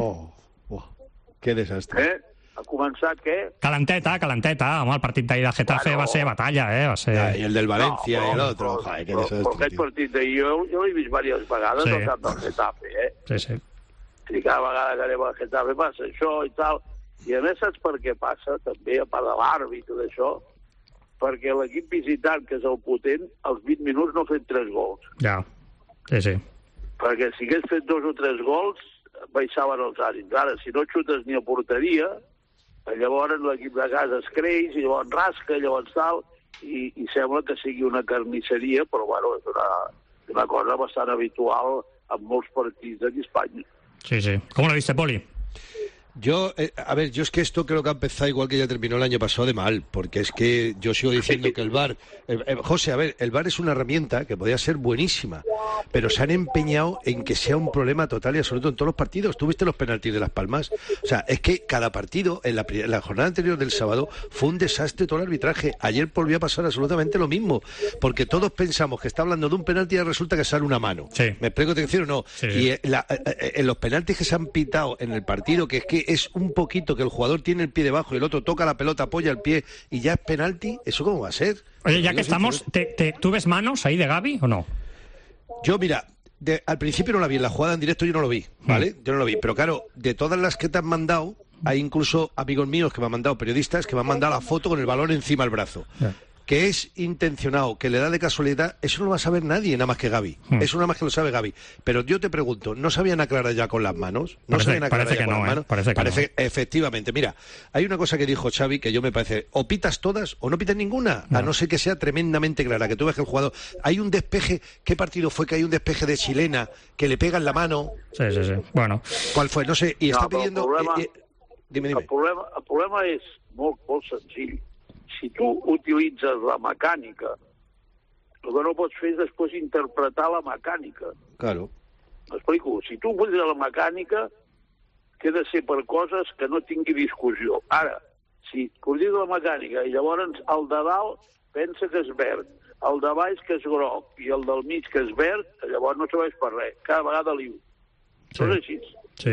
Qué desastre. Ha començat què? Calenteta. Home, el partit d'ahir de Getafe va ser batalla, va ser... I el del València i l'altre. Joder, qué desastre. Però aquest partit d'ahir jo l'he vist diverses vegades al camp del Getafe, Sí. I cada vegada que anem al Getafe passa això i tal. I a més saps per què passa, també, a part de l'àrbit i tot això? Perquè l'equip visitant, que és el potent, als 20 minuts no ha fet 3 gols. Ja, sí. Perquè si hagués fet 2 o 3 gols, baixaven els ànims. Ara, si no xutes ni a porteria, llavors l'equip de casa es creix, i llavors rasca, llavors tal, i sembla que sigui una carnisseria, però bueno, és una cosa bastant habitual en molts partits d'aquí a Espanya. Sí. ¿Cómo lo viste, Poli? Yo es que esto creo que ha empezado igual que ya terminó el año pasado de mal, porque es que yo sigo diciendo que el VAR... José, el VAR es una herramienta que podía ser buenísima, pero se han empeñado en que sea un problema total y absoluto en todos los partidos. ¿Tú viste los penaltis de Las Palmas? O sea, es que cada partido, en la jornada anterior del sábado, fue un desastre todo el arbitraje. Ayer volvió a pasar absolutamente lo mismo, porque todos pensamos que está hablando de un penalti y resulta que sale una mano. Sí. ¿Me explico? ¿Te decir o no? Sí. Y en los penaltis que se han pitado en el partido, que es que es un poquito que el jugador tiene el pie debajo y el otro toca la pelota, apoya el pie y ya es penalti, ¿eso cómo va a ser? Oye, ya que estamos, ¿tú ves manos ahí de Gavi o no? Yo, mira, al principio no la vi, en la jugada en directo yo no lo vi, ¿vale? Yo no lo vi, pero claro, de todas las que te han mandado, hay incluso amigos míos que me han mandado, periodistas, que me han mandado la foto con el balón encima del brazo. Que es intencionado, que le da de casualidad, eso no lo va a saber nadie, nada más que Gavi. Eso nada más que lo sabe Gavi. Pero yo te pregunto, ¿no sabían aclarar ya con las manos? Parece que no. Efectivamente. Mira, hay una cosa que dijo Xavi que yo me parece, o pitas todas o no pitas ninguna, a no ser que sea tremendamente clara, que tú ves que el jugador... Hay un despeje, ¿qué partido fue que hay un despeje de chilena que le pega en la mano? Sí. Bueno. ¿Cuál fue? No sé, y está pidiendo... Dime. El problema és molt senzill. Si tu utilitzes la mecànica, el que no pots fer és després interpretar la mecànica. Claro. M'explico, si tu vull dir la mecànica, que ha de ser per coses que no tingui discussió. Ara, si vull dir la mecànica i llavors el de dalt pensa que és verd, el de baix que és groc i el del mig que és verd, llavors no serveix per res. Cada vegada liu. Això és així.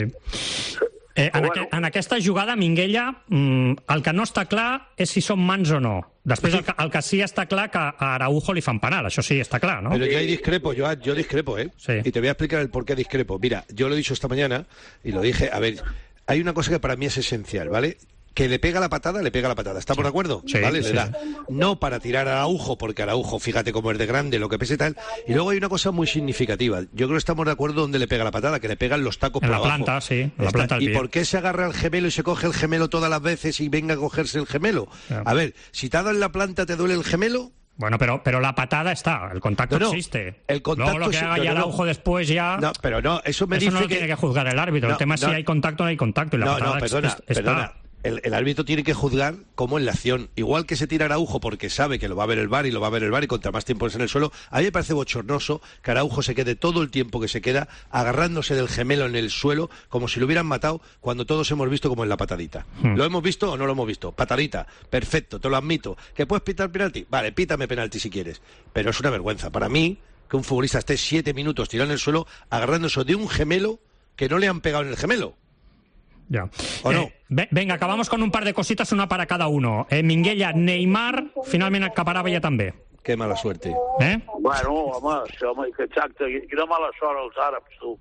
Sí. En aquesta jugada, Minguella, el que no està clar és si són mans o no. Després el que sí està clar que a Araujo li fan penal, això sí està clar, ¿no? Pero yo ahí discrepo, yo discrepo, ¿eh? Sí. Y te voy a explicar el por qué discrepo. Mira, yo lo he dicho esta mañana y lo dije, a ver, hay una cosa que para mí es esencial, ¿vale? Que le pega la patada, ¿estamos de acuerdo? Sí, ¿vale? sí. Le da. No para tirar a Araujo, porque Araujo, fíjate cómo es de grande, lo que pese y tal. Y luego hay una cosa muy significativa. Yo creo que estamos de acuerdo donde le pega la patada, que le pegan los tacos en por la abajo. planta, sí, en la planta del ¿Y pie. por qué se agarra al gemelo y se coge el gemelo todas las veces y venga a cogerse el gemelo? Claro. A ver, si te ha dado en la planta, ¿te duele el gemelo? Bueno, pero la patada está, el contacto existe. El contacto Luego lo que haga ya Araujo después ya... No, pero no, eso me dice no lo que... tiene que juzgar el árbitro. El tema es si hay contacto o no hay contacto. Y la patada está. Perdona. El árbitro tiene que juzgar como en la acción. Igual que se tira Araujo porque sabe que lo va a ver el VAR y contra más tiempo es en el suelo, a mí me parece bochornoso que Araujo se quede todo el tiempo que se queda agarrándose del gemelo en el suelo como si lo hubieran matado, cuando todos hemos visto como en la patadita. ¿Lo hemos visto o no lo hemos visto? Patadita, perfecto, te lo admito. ¿Que puedes pitar penalti? Vale, pítame penalti si quieres. Pero es una vergüenza para mí que un futbolista esté 7 minutos tirado en el suelo agarrándose de un gemelo que no le han pegado en el gemelo. Ya. ¿O no? Venga, acabamos con un par de cositas, una para cada uno. Minguella, Neymar, finalment acabarava ja també. Que mala suerte. Bueno, home, que exacte, quina mala sort els àrabs, tu.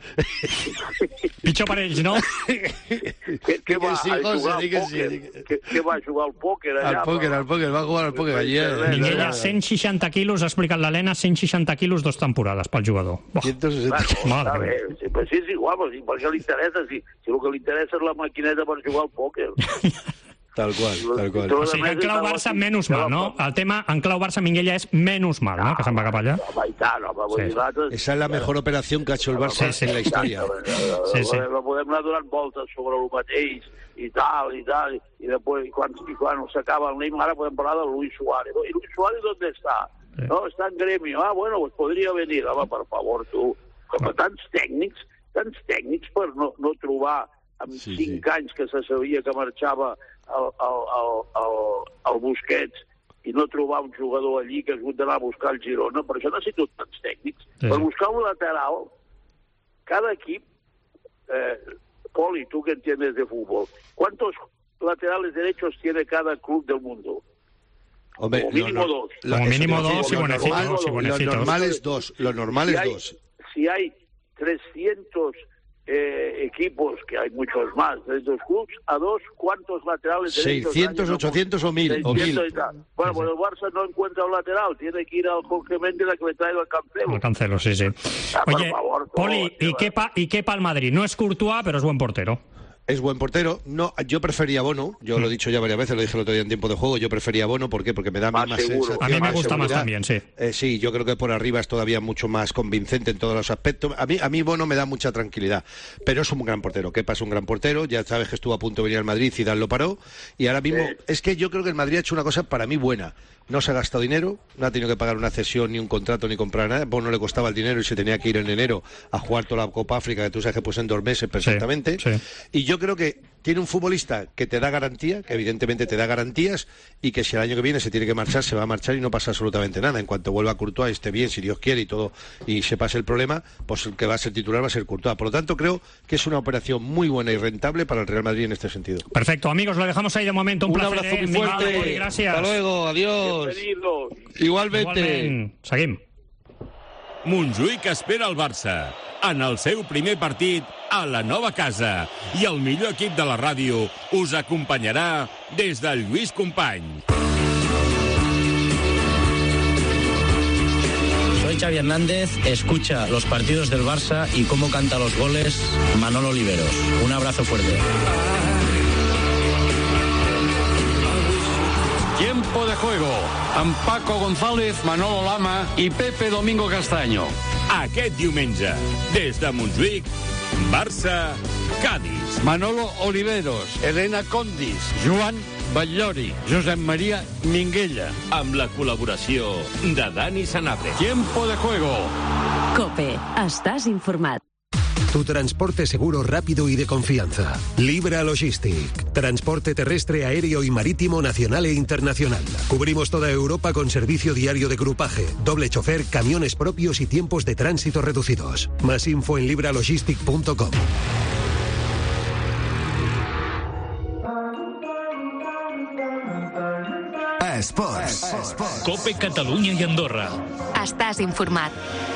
Pitjor per ells, no? Què va jugar al pòquer? Què va jugar al pòquer allà? Al pòquer, va jugar al pòquer ayer. Minguella, 160 quilos, ha explicat l'Helena, 160 quilos, 2 temporades pel jugador. 160 Madre mía. Pues sí, és igual, per què li interessa? Si el que li interessa és la maquineta per jugar al pòquer. Tal cual. O sigui, en clau Barça menys mal, no? El tema en clau Barça Minguella és menys mal, no? Que se'n va cap allà. Esa es la mejor operación que ha hecho el Barça en la historia. No podem anar donant voltes sobre el mateix i tal, i després, quan s'acaba el Neymar, ara podem parlar de Luis Suárez. ¿Y Luis Suárez dónde está? No, está en Gremio. Ah, bueno, pues podria venir. Home, per favor, tu. Com tants tècnics per no trobar amb 5 anys que se sabia que marxava el Busquets i no trobar un jugador allí que has hagut d'anar a buscar el Girona. Per això necessito tants tècnics. Per buscar un lateral, cada equip, Poli, tú que entiendes de fútbol, ¿cuántos laterales derechos tiene cada club del mundo? Hombre, como mínimo dos. Como mínimo dos y Bonecitos. Lo normal es dos. Si hay 300 equipos, que hay muchos más, de estos clubes, a dos, ¿cuántos laterales derechos? 600, 800 o 1000. Bueno, pues el Barça no encuentra un lateral, tiene que ir al Jorge Méndez a que le traiga el Cancelo. El Cancelo, sí. Oye, Poli, ¿y qué pa el Madrid? No es Courtois, pero es buen portero. Es buen portero. No, yo prefería a Bono. Yo lo he dicho ya varias veces, lo dije el otro día en tiempo de juego. Yo prefería a Bono. ¿Por qué? Porque me da más sensación. A mí me gusta más también, sí. Sí, yo creo que por arriba es todavía mucho más convincente en todos los aspectos. A mí Bono me da mucha tranquilidad. Pero es un gran portero. Kepa es un gran portero. Ya sabes que estuvo a punto de venir al Madrid, Zidane lo paró. Y ahora mismo, es que yo creo que el Madrid ha hecho una cosa para mí buena. No se ha gastado dinero, no ha tenido que pagar una cesión, ni un contrato, ni comprar nada. Bono le costaba el dinero y se tenía que ir en enero a jugar toda la Copa África, que tú sabes que pues en 2 meses perfectamente. Sí. Y yo creo que tiene un futbolista que te da garantía, que evidentemente te da garantías, y que si el año que viene se tiene que marchar, se va a marchar y no pasa absolutamente nada. En cuanto vuelva a Courtois, esté bien, si Dios quiere y todo, y se pase el problema, pues el que va a ser titular va a ser Courtois. Por lo tanto, creo que es una operación muy buena y rentable para el Real Madrid en este sentido. Perfecto, amigos, lo dejamos ahí de momento. Un placer, abrazo muy fuerte. Gracias. Hasta luego, adiós. Bienvenidos. Igualmente. Seguim. Montjuïc espera el Barça en el seu primer partit a la nova casa i el millor equip de la ràdio us acompanyarà des del Lluís Company. Soy Xavi Hernández, escucha los partidos del Barça y cómo canta los goles Manolo Oliveros. Un abrazo fuerte. Tiempo de juego amb Paco González, Manolo Lama i Pepe Domingo Castaño. Aquest diumenge, des de Montjuïc, Barça-Cádiz. Manolo Oliveros, Elena Condis, Joan Batllori, Josep Maria Minguella. Amb la col·laboració de Dani Sanabria. Tiempo de juego. COPE. Estàs informat. Tu transporte seguro, rápido y de confianza. Libra Logistic. Transporte terrestre, aéreo y marítimo nacional e internacional. Cubrimos toda Europa con servicio diario de grupaje, doble chofer, camiones propios y tiempos de tránsito reducidos. Más info en libralogistic.com. Esports. COPE Catalunya i Andorra. Estàs informat.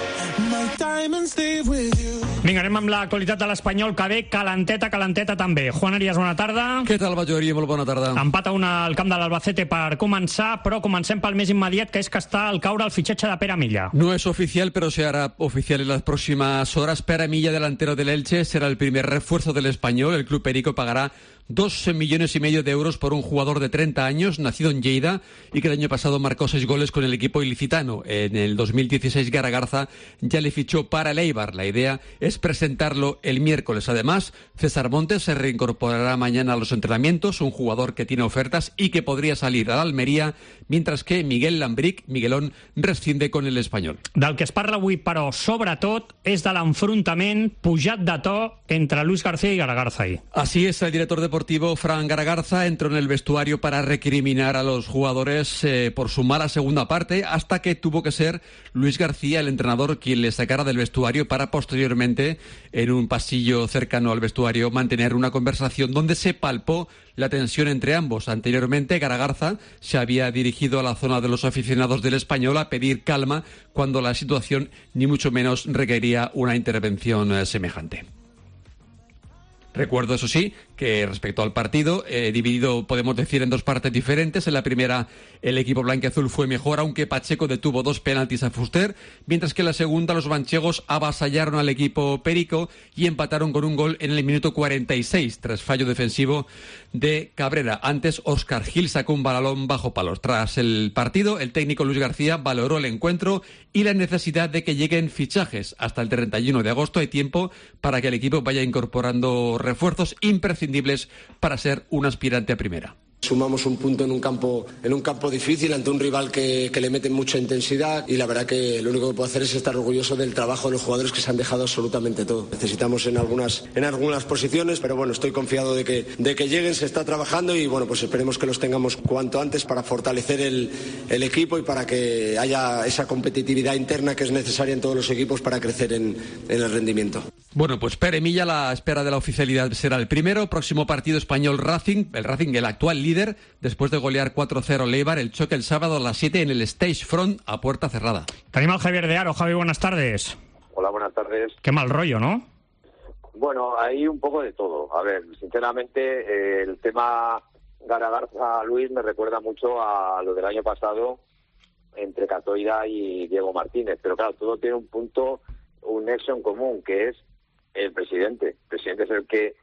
Vinga, anem amb l'actualitat de l'Espanyol, que ve calenteta també. Juan Arias, bona tarda. Què tal, Bajori? Molt bona tarda. Empat a 1 al camp de l'Albacete per començar, però comencem pel més immediat, que és que està al caure el fitxatge de Pere Milla. No es oficial, pero se hará oficial en las próximas horas. Pere Milla, delantero del Elche, será el primer refuerzo del Español. El club perico pagará 2,5 millones de euros por un jugador de 30 años, nacido en Lleida, y que el año pasado marcó 6 goles con el equipo ilicitano. En el 2016, Garagarza ya le fichó para el Eibar. La idea es presentarlo el miércoles. Además, César Montes se reincorporará mañana a los entrenamientos, un jugador que tiene ofertas y que podría salir a la Almería, mientras que Miguel Lambric, Miguelón, rescinde con el Español. Del que es parla avui, però, sobretot, és de l'enfrontament pujat de to entre Luis García y Garagarza ahí. Así es, el director deportivo Fran Garagarza entró en el vestuario para recriminar a los jugadores por su mala segunda parte, hasta que tuvo que ser Luis García, el entrenador, quien le sacara del vestuario para posteriormente, en un pasillo cercano al vestuario, mantener una conversación donde se palpó la tensión entre ambos. Anteriormente, Garagarza se había dirigido a la zona de los aficionados del Español a pedir calma cuando la situación ni mucho menos requería una intervención semejante. Recuerdo, eso sí, que respecto al partido, dividido, podemos decir, en dos partes diferentes. En la primera, el equipo blanquiazul fue mejor, aunque Pacheco detuvo 2 penaltis a Fuster, mientras que en la segunda los manchegos avasallaron al equipo perico y empataron con un gol en el minuto 46, tras fallo defensivo de Cabrera. Antes, Óscar Gil sacó un balón bajo palos. Tras el partido, el técnico Luis García valoró el encuentro y la necesidad de que lleguen fichajes. Hasta el 31 de agosto hay tiempo para que el equipo vaya incorporando refuerzos imprescindibles para ser un aspirante a primera. Sumamos un punto en un campo difícil ante un rival que le mete mucha intensidad, y la verdad que lo único que puedo hacer es estar orgulloso del trabajo de los jugadores, que se han dejado absolutamente todo. Necesitamos en algunas posiciones, pero bueno, estoy confiado de que lleguen. Se está trabajando y bueno, pues esperemos que los tengamos cuanto antes para fortalecer el equipo y para que haya esa competitividad interna que es necesaria en todos los equipos para crecer en el rendimiento. Bueno, pues Pere Milla, la espera de la oficialidad será el primero. Próximo partido, Español Racing, el actual líder, después de golear 4-0 Eibar, el choque el sábado a las 7 en el Stage Front a puerta cerrada. Tenim al Javier de Aro. Javi, buenas tardes. Hola, buenas tardes. Qué mal rollo, ¿no? Bueno, hay un poco de todo. A ver, sinceramente, el tema Garagarza-Luis me recuerda mucho a lo del año pasado entre Catoira y Diego Martínez. Pero claro, todo tiene un punto, un nexo en común, que es el presidente. El presidente es el que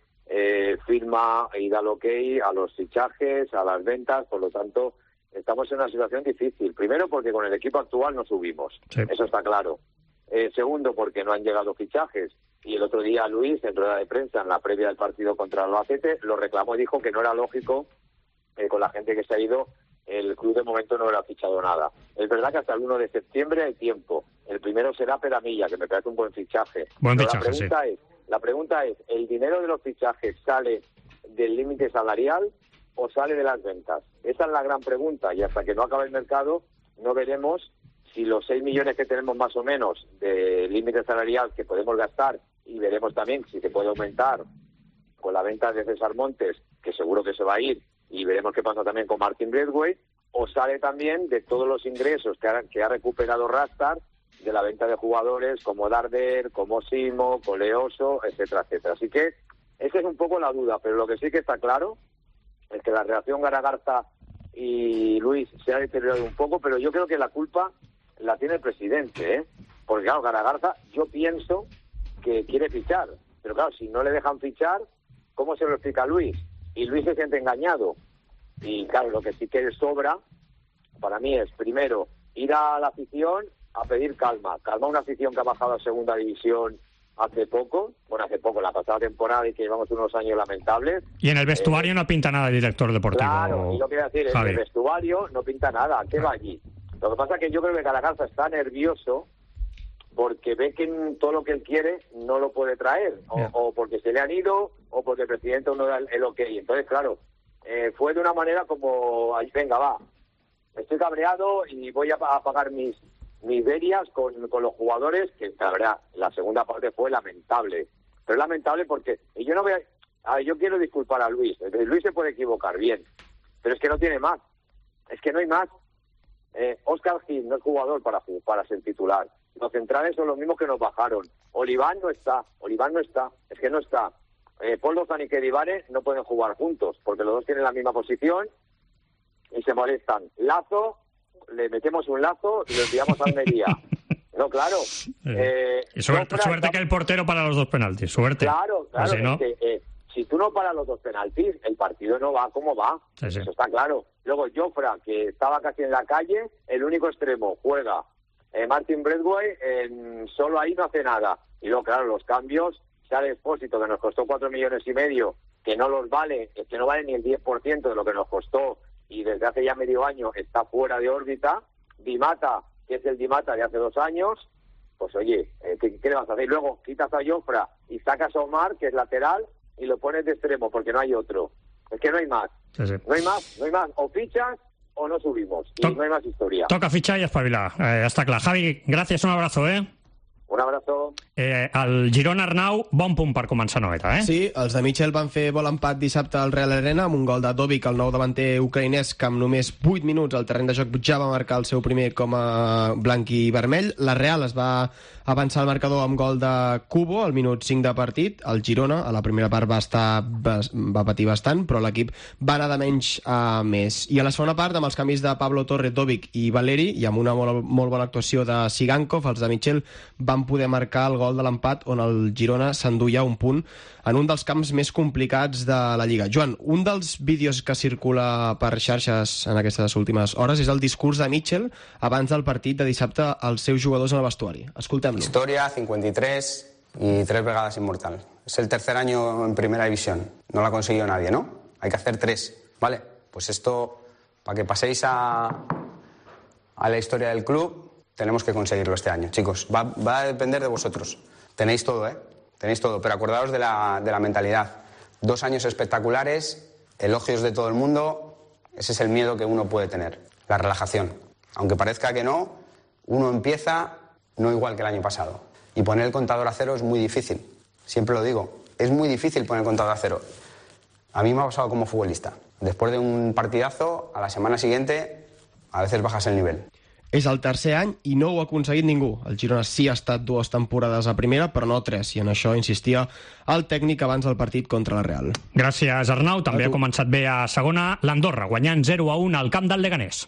firma y da el ok a los fichajes, a las ventas. Por lo tanto, estamos en una situación difícil. Primero, porque con el equipo actual no subimos. Sí. Eso está claro. Segundo, porque no han llegado fichajes. Y el otro día Luis, en rueda de prensa, en la previa del partido contra el Albacete, lo reclamó y dijo que no era lógico, con la gente que se ha ido, el club de momento no hubiera fichado nada. Es verdad que hasta el 1 de septiembre hay tiempo. El primero será Pere Milla, que me parece un buen fichaje. La pregunta es, ¿el dinero de los fichajes sale del límite salarial o sale de las ventas? Esa es la gran pregunta, y hasta que no acabe el mercado no veremos si los 6 millones que tenemos más o menos de límite salarial que podemos gastar, y veremos también si se puede aumentar con la venta de César Montes, que seguro que se va a ir, y veremos qué pasa también con Martin Braithwaite, o sale también de todos los ingresos que ha recuperado Rastar de la venta de jugadores como Darder, como Simo, Coleoso, etcétera, etcétera. Así que esa es un poco la duda, pero lo que sí que está claro es que la relación Garagarza y Luis se ha deteriorado un poco, pero yo creo que la culpa la tiene el presidente, ¿eh? Porque claro, Garagarza, yo pienso que quiere fichar, pero claro, si no le dejan fichar, ¿cómo se lo explica a Luis? Y Luis se siente engañado. Y claro, lo que sí que sobra para mí es, primero, ir a la afición a pedir calma una afición que ha bajado a segunda división hace poco, la pasada temporada, y que llevamos unos años lamentables. Y en el vestuario no pinta nada el director deportivo. Claro, y lo que voy a decir, en el vestuario no pinta nada, ¿qué va allí? Lo que pasa es que yo creo que Garagarza está nervioso porque ve que todo lo que él quiere no lo puede traer, o porque se le han ido, o porque el presidente no da el ok. Entonces, claro, fue de una manera como, venga, va, estoy cabreado y voy a pagar mis verias con los jugadores, que la verdad, la segunda parte fue lamentable. Pero es lamentable porque yo no voy yo quiero disculpar a Luis. Luis se puede equivocar, bien, pero es que no tiene más. Es que no hay más. Óscar Gil no es jugador para ser titular. Los centrales son los mismos que nos bajaron. Oliván no está. Es que no está. Paul Lozano y Kedivare no pueden jugar juntos porque los dos tienen la misma posición y se molestan. Lazo, le metemos un lazo y lo enviamos a Almería. No, claro. Suerte que el portero para los 2 penaltis. Suerte. Claro. Así, ¿no? Si tú no paras los 2 penaltis, el partido no va como va. Sí. Eso está claro. Luego Jofra, que estaba casi en la calle, el único extremo, juega. Martin Bradway, solo ahí no hace nada. Y luego, claro, los cambios, sale Expósito, que nos costó 4,5 millones, que no los vale, que no vale ni el 10% de lo que nos costó, y desde hace ya medio año está fuera de órbita. Di Mata, que es el Di Mata de hace 2 años, pues oye, ¿qué le vas a hacer? Y luego quitas a Jofra y sacas a Omar, que es lateral, y lo pones de extremo, porque no hay otro. Es que no hay más. Sí. No hay más. O fichas o no subimos. Y no hay más historia. Toca fichar i espavilar. Està clar. Javi, gràcies, un abrazo, Un abrazo. El Girona, Arnau, bon punt per començar noveta, Sí, els de Mitchell van fer vol empat dissabte al Real Arena amb un gol de Dovic, el nou davanter ucraïnès, que amb només 8 minuts al terreny de joc ja va marcar el seu primer com a blanc i vermell. La Real es va avançar al marcador amb gol de Kubo al minut 5 de partit. El Girona a la primera part va patir bastant, però l'equip va anar de menys a més. I a la segona part, amb els canvis de Pablo Torre, Dovic i Valeri, i amb una molt bona actuació de Sigankov, els de Mitchell van poder marcar el gol de l'empat, on el Girona s'enduia un punt en un dels camps més complicats de la Lliga. Joan, un dels vídeos que circula per xarxes en aquestes últimes hores és el discurs de Mitchell abans del partit de dissabte als seus jugadors en el vestuari. Escoltem-lo. Historia, 53 y 3 vegadas inmortal. Es el tercer año en primera división. No lo ha conseguido nadie, ¿no? Hay que hacer 3, ¿vale? Pues esto, para que paséis a la historia del club, tenemos que conseguirlo este año, chicos. Va a depender de vosotros. Tenéis todo, Tenéis todo, pero acordaos de la mentalidad. 2 años espectaculares, elogios de todo el mundo. Ese es el miedo que uno puede tener, la relajación. Aunque parezca que no, uno empieza no igual que el año pasado. Y poner el contador a cero es muy difícil. Siempre lo digo, es muy difícil poner el contador a cero. A mí me ha pasado como futbolista. Después de un partidazo, a la semana siguiente, a veces bajas el nivel. És el tercer any i no ho ha aconseguit ningú. El Girona sí ha estat 2 temporades a primera, però no 3, i en això insistia el tècnic abans del partit contra la Real. Gràcies, Arnau. També ha començat bé a segona l'Andorra, guanyant 0-1 al camp del Leganés.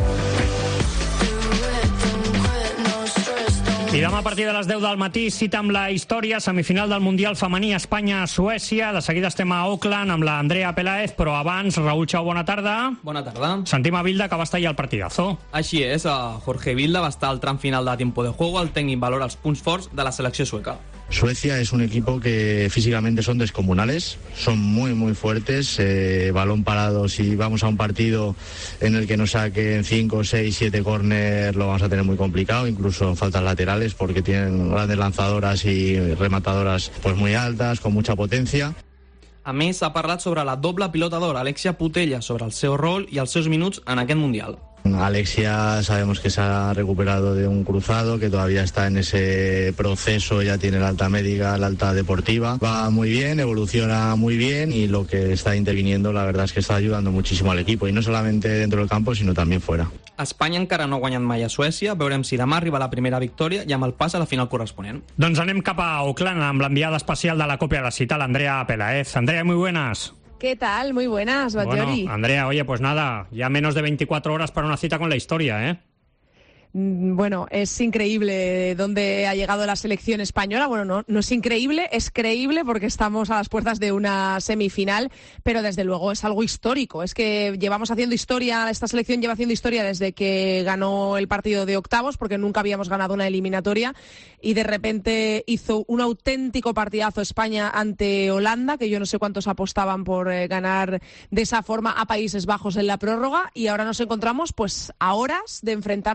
I demà a partir de les 10 del matí cita amb la història, semifinal del Mundial femení Espanya-Suècia. De seguida estem a Auckland amb l'Andrea Peláez, però abans, Raúl Chau, bona tarda. Bona tarda. Sentim a Vilda, que va estar ahí al partidazo. Així és, Jorge Vilda va estar al tram final de tiempo de juego. El tècnic valora els punts forts de la selecció sueca. Suecia es un equipo que físicamente son descomunales, son muy muy fuertes, balón parado, si vamos a un partido en el que nos saquen 5, 6, 7 córner lo vamos a tener muy complicado, incluso faltas laterales porque tienen grandes lanzadoras y rematadoras pues muy altas, con mucha potencia. A més, ha parlat sobre la doble pilota d'or, Alexia Putella, sobre el seu rol i els seus minuts en aquest Mundial. Alexia sabemos que se ha recuperado de un cruzado, que todavía está en ese proceso, ya tiene la alta médica, la alta deportiva. Va muy bien, evoluciona muy bien y lo que está interviniendo la verdad es que está ayudando muchísimo al equipo, y no solamente dentro del campo sino también fuera. Espanya encara no ha guanyat mai a Suècia, veurem si demà arriba la primera victòria i amb el pas a la final corresponent. Doncs anem cap a Auckland amb l'enviada especial de la Copia de la Cita, l'Andrea Peláez. Andrea, muy buenas. ¿Qué tal? Muy buenas, Batllori. Bueno, Andrea, oye, pues nada, ya menos de 24 horas para una cita con la historia, ¿eh? Bueno, es increíble dónde ha llegado la selección española. Bueno, no es increíble, es creíble porque estamos a las puertas de una semifinal, pero desde luego es algo histórico. Es que llevamos haciendo historia, esta selección lleva haciendo historia desde que ganó el partido de octavos, porque nunca habíamos ganado una eliminatoria, y de repente hizo un auténtico partidazo España ante Holanda, que yo no sé cuántos apostaban por ganar de esa forma a Países Bajos en la prórroga, y ahora nos encontramos pues a horas de enfrentarnos a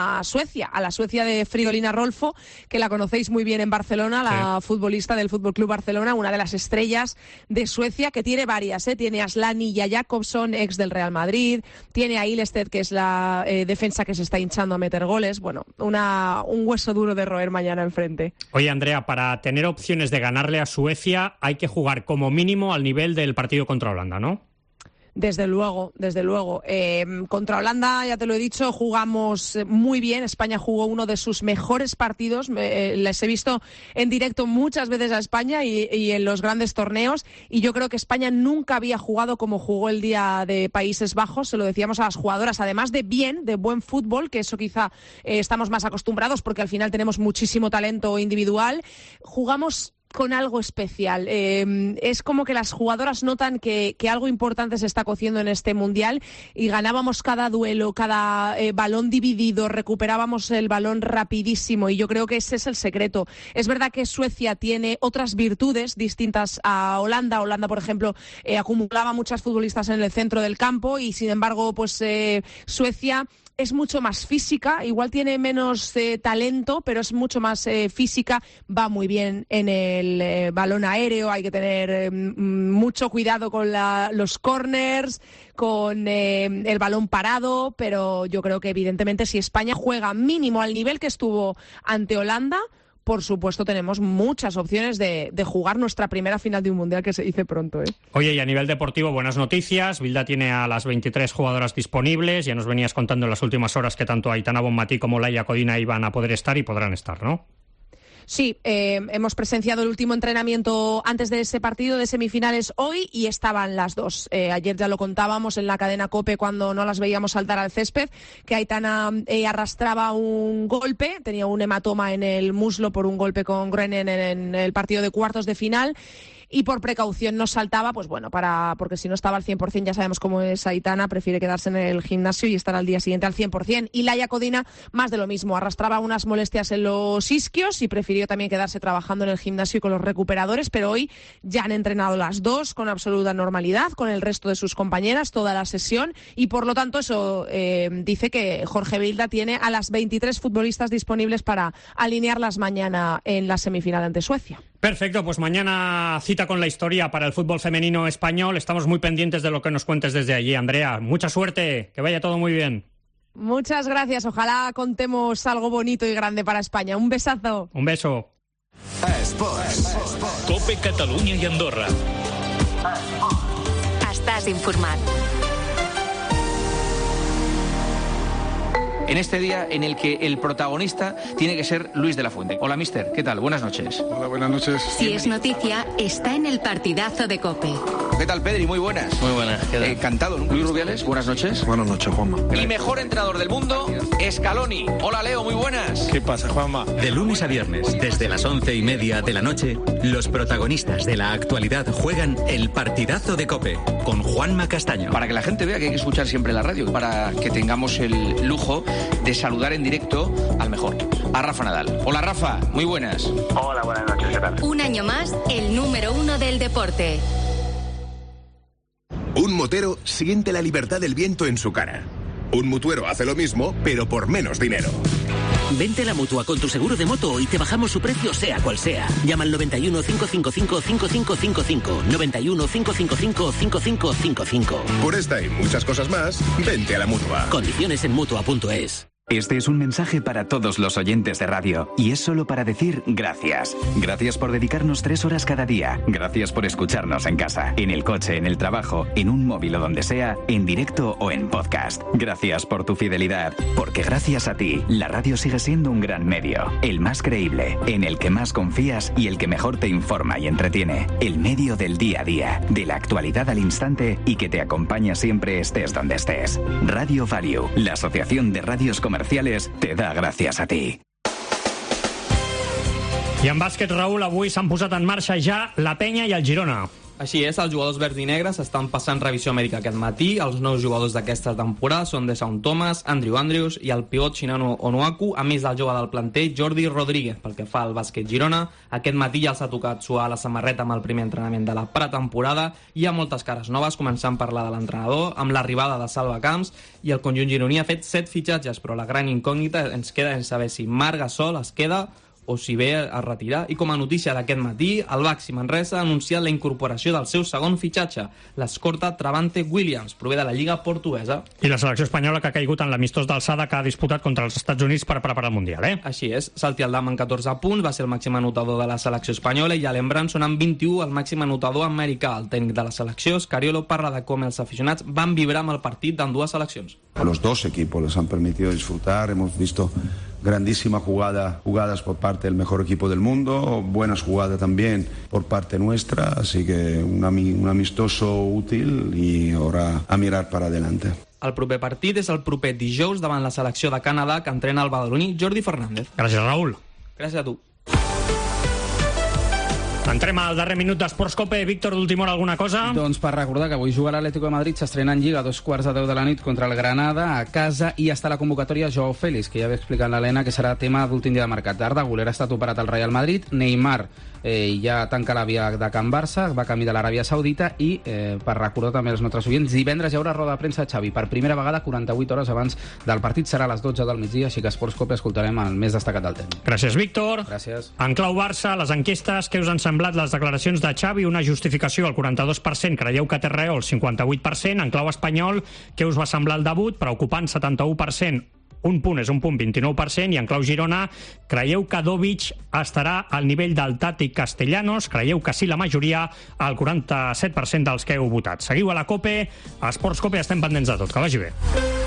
a Suecia, a la Suecia de Fridolina Rolfo, que la conocéis muy bien en Barcelona, la futbolista del Fútbol Club Barcelona, una de las estrellas de Suecia, que tiene varias, tiene a Zlani y a Jakobsson, ex del Real Madrid, tiene a Ilestedt, que es la defensa que se está hinchando a meter goles. Bueno, un hueso duro de roer mañana enfrente. Oye, Andrea, para tener opciones de ganarle a Suecia hay que jugar como mínimo al nivel del partido contra Holanda, ¿no? Desde luego, desde luego. Contra Holanda, ya te lo he dicho, jugamos muy bien. España jugó uno de sus mejores partidos. Les he visto en directo muchas veces a España y en los grandes torneos. Y yo creo que España nunca había jugado como jugó el día de Países Bajos. Se lo decíamos a las jugadoras, además de buen fútbol, que eso quizá estamos más acostumbrados porque al final tenemos muchísimo talento individual. Jugamos con algo especial. Es como que las jugadoras notan que algo importante se está cociendo en este Mundial y ganábamos cada duelo, cada balón dividido, recuperábamos el balón rapidísimo y yo creo que ese es el secreto. Es verdad que Suecia tiene otras virtudes distintas a Holanda. Holanda, por ejemplo, acumulaba muchas futbolistas en el centro del campo y, sin embargo, pues Suecia es mucho más física, igual tiene menos talento, pero es mucho más física, va muy bien en el balón aéreo, hay que tener mucho cuidado con los corners, con el balón parado, pero yo creo que evidentemente si España juega mínimo al nivel que estuvo ante Holanda, por supuesto tenemos muchas opciones de jugar nuestra primera final de un Mundial, que se dice pronto, ¿eh? Oye, y a nivel deportivo, buenas noticias. Bilda tiene a las 23 jugadoras disponibles. Ya nos venías contando en las últimas horas que tanto Aitana Bonmatí como Laia Codina iban a poder estar y podrán estar, ¿no? Sí, hemos presenciado el último entrenamiento antes de ese partido de semifinales hoy y estaban las dos. Ayer ya lo contábamos en la cadena COPE cuando no las veíamos saltar al césped, que Aitana arrastraba un golpe, tenía un hematoma en el muslo por un golpe con Groenen en el partido de cuartos de final. Y por precaución no saltaba, pues bueno, porque si no estaba al 100%, ya sabemos cómo es Aitana, prefiere quedarse en el gimnasio y estar al día siguiente al 100%. Y Laia Codina, más de lo mismo, arrastraba unas molestias en los isquios y prefirió también quedarse trabajando en el gimnasio y con los recuperadores, pero hoy ya han entrenado las dos con absoluta normalidad, con el resto de sus compañeras, toda la sesión, y por lo tanto eso dice que Jorge Vilda tiene a las 23 futbolistas disponibles para alinearlas mañana en la semifinal ante Suecia. Perfecto, pues mañana cita con la historia para el fútbol femenino español. Estamos muy pendientes de lo que nos cuentes desde allí, Andrea. Mucha suerte, que vaya todo muy bien. Muchas gracias, ojalá contemos algo bonito y grande para España. Un besazo. Un beso. COPE Catalunya i Andorra. Estàs informat. En este día en el que el protagonista tiene que ser Luis de la Fuente. Hola, mister, ¿qué tal? Buenas noches. Hola, buenas noches. Si es noticia, está en el partidazo de COPE. ¿Qué tal, Pedri? Muy buenas. Muy buenas. Encantado, ¿no? Luis Rubiales, buenas noches. Buenas noches, Juanma. El mejor entrenador del mundo, Scaloni. Hola, Leo, muy buenas. ¿Qué pasa, Juanma? De lunes a viernes, desde las 11:30 de la noche, los protagonistas de la actualidad juegan el partidazo de COPE con Juanma Castaño. Para que la gente vea que hay que escuchar siempre la radio, para que tengamos el lujo de saludar en directo al mejor, a Rafa Nadal. Hola, Rafa, muy buenas. Hola, buenas noches, ¿qué tal? Un año más, el número 1 del deporte. Un motero siente la libertad del viento en su cara. Un mutuero hace lo mismo, pero por menos dinero. Vente a la Mutua con tu seguro de moto y te bajamos su precio sea cual sea. Llama al 91 555 5555. 91 555 5555. Por esta y muchas cosas más, vente a la Mutua. Condiciones en Mutua.es. Este es un mensaje para todos los oyentes de radio y es solo para decir gracias. Gracias por dedicarnos 3 horas cada día. Gracias por escucharnos en casa, en el coche, en el trabajo, en un móvil o donde sea, en directo o en podcast. Gracias por tu fidelidad, porque gracias a ti, la radio sigue siendo un gran medio, el más creíble, en el que más confías y el que mejor te informa y entretiene. El medio del día a día, de la actualidad al instante y que te acompaña siempre estés donde estés. Radio Value, la asociación de radios comerciales, te da gràcies a ti. I en bàsquet, Raül, avui s'han posat en marxa ja la Penya i el Girona. Així és, els jugadors verds i negres estan passant revisió mèdica aquest matí. Els nous jugadors d'aquesta temporada són Desaun Thomas, Andrew Andrews i el pivot Shinano Onuaku, a més del jove del planter Jordi Rodríguez. Pel que fa al bàsquet Girona, aquest matí ja els ha tocat suar la samarreta amb el primer entrenament de la pretemporada. Hi ha moltes cares noves, començant per la de l'entrenador, amb l'arribada de Salva Camps, i el conjunt gironí ha fet 7 fitxatges, però la gran incògnita ens queda en saber si Marc Gasol es queda o si ve a retirar. I com a notícia d'aquest matí, el Baxi Manresa ha anunciat la incorporació del seu segon fitxatge, l'escorta Travante Williams, prové de la Lliga Portuguesa. I la selecció espanyola que ha caigut en l'amistós d'alçada que ha disputat contra els Estats Units per preparar el Mundial, Així és, Salti Aldama amb 14 punts, va ser el màxim anotador de la selecció espanyola, i Allen Branson amb 21, el màxim anotador americà. El tècnic de la selecció, Scariolo, parla de com els aficionats van vibrar amb el partit d'ambdues seleccions. Los dos equipos les han permitido disfrutar, hemos visto grandísimas jugadas por parte del mejor equipo del mundo, buenas jugadas también por parte nuestra, así que un amistoso útil y ahora a mirar para adelante. El proper partit és el proper dijous davant la selecció de Canadà, que entrena el badaloní Jordi Fernández. Gràcies, Raül. Gràcies a tu. Entrem al darrer minut d'Esports Cope. Víctor, d'última hora, alguna cosa? Doncs per recordar que avui juga l'Atlético de Madrid, s'estrena en Lliga a 2:15 de la nit contra el Granada a casa, i està la convocatòria Joao Félix, que ja ve explicant l'Helena que serà tema d'últim dia de mercat. Arda Güler ha estat operat al Real Madrid, Neymar ja tanca la via de Can Barça, va camí de l'Aràbia Saudita, i per recordar també als nostres oients, divendres hi haurà roda de premsa de Xavi, per primera vegada 48 hores abans del partit, serà a les 12 del migdia, així que a Esports Cope escoltarem el més destacat del temps. Gràcies, Víctor. Gràcies. En clau Barça, les enquestes, què us han semblat les declaracions de Xavi? Una justificació, el 42%, creieu que té raó, el 58%. En clau espanyol, què us va semblar el debut? Preocupant, 71%. Un punt és un punt, 29%, i en clau Girona, creieu que Dovic estarà al nivell del Tati Castellanos? Creieu que sí, la majoria, el 47% dels que heu votat. Seguiu a la COPE, a Esports Cope, estem pendents de tot. Que vagi bé.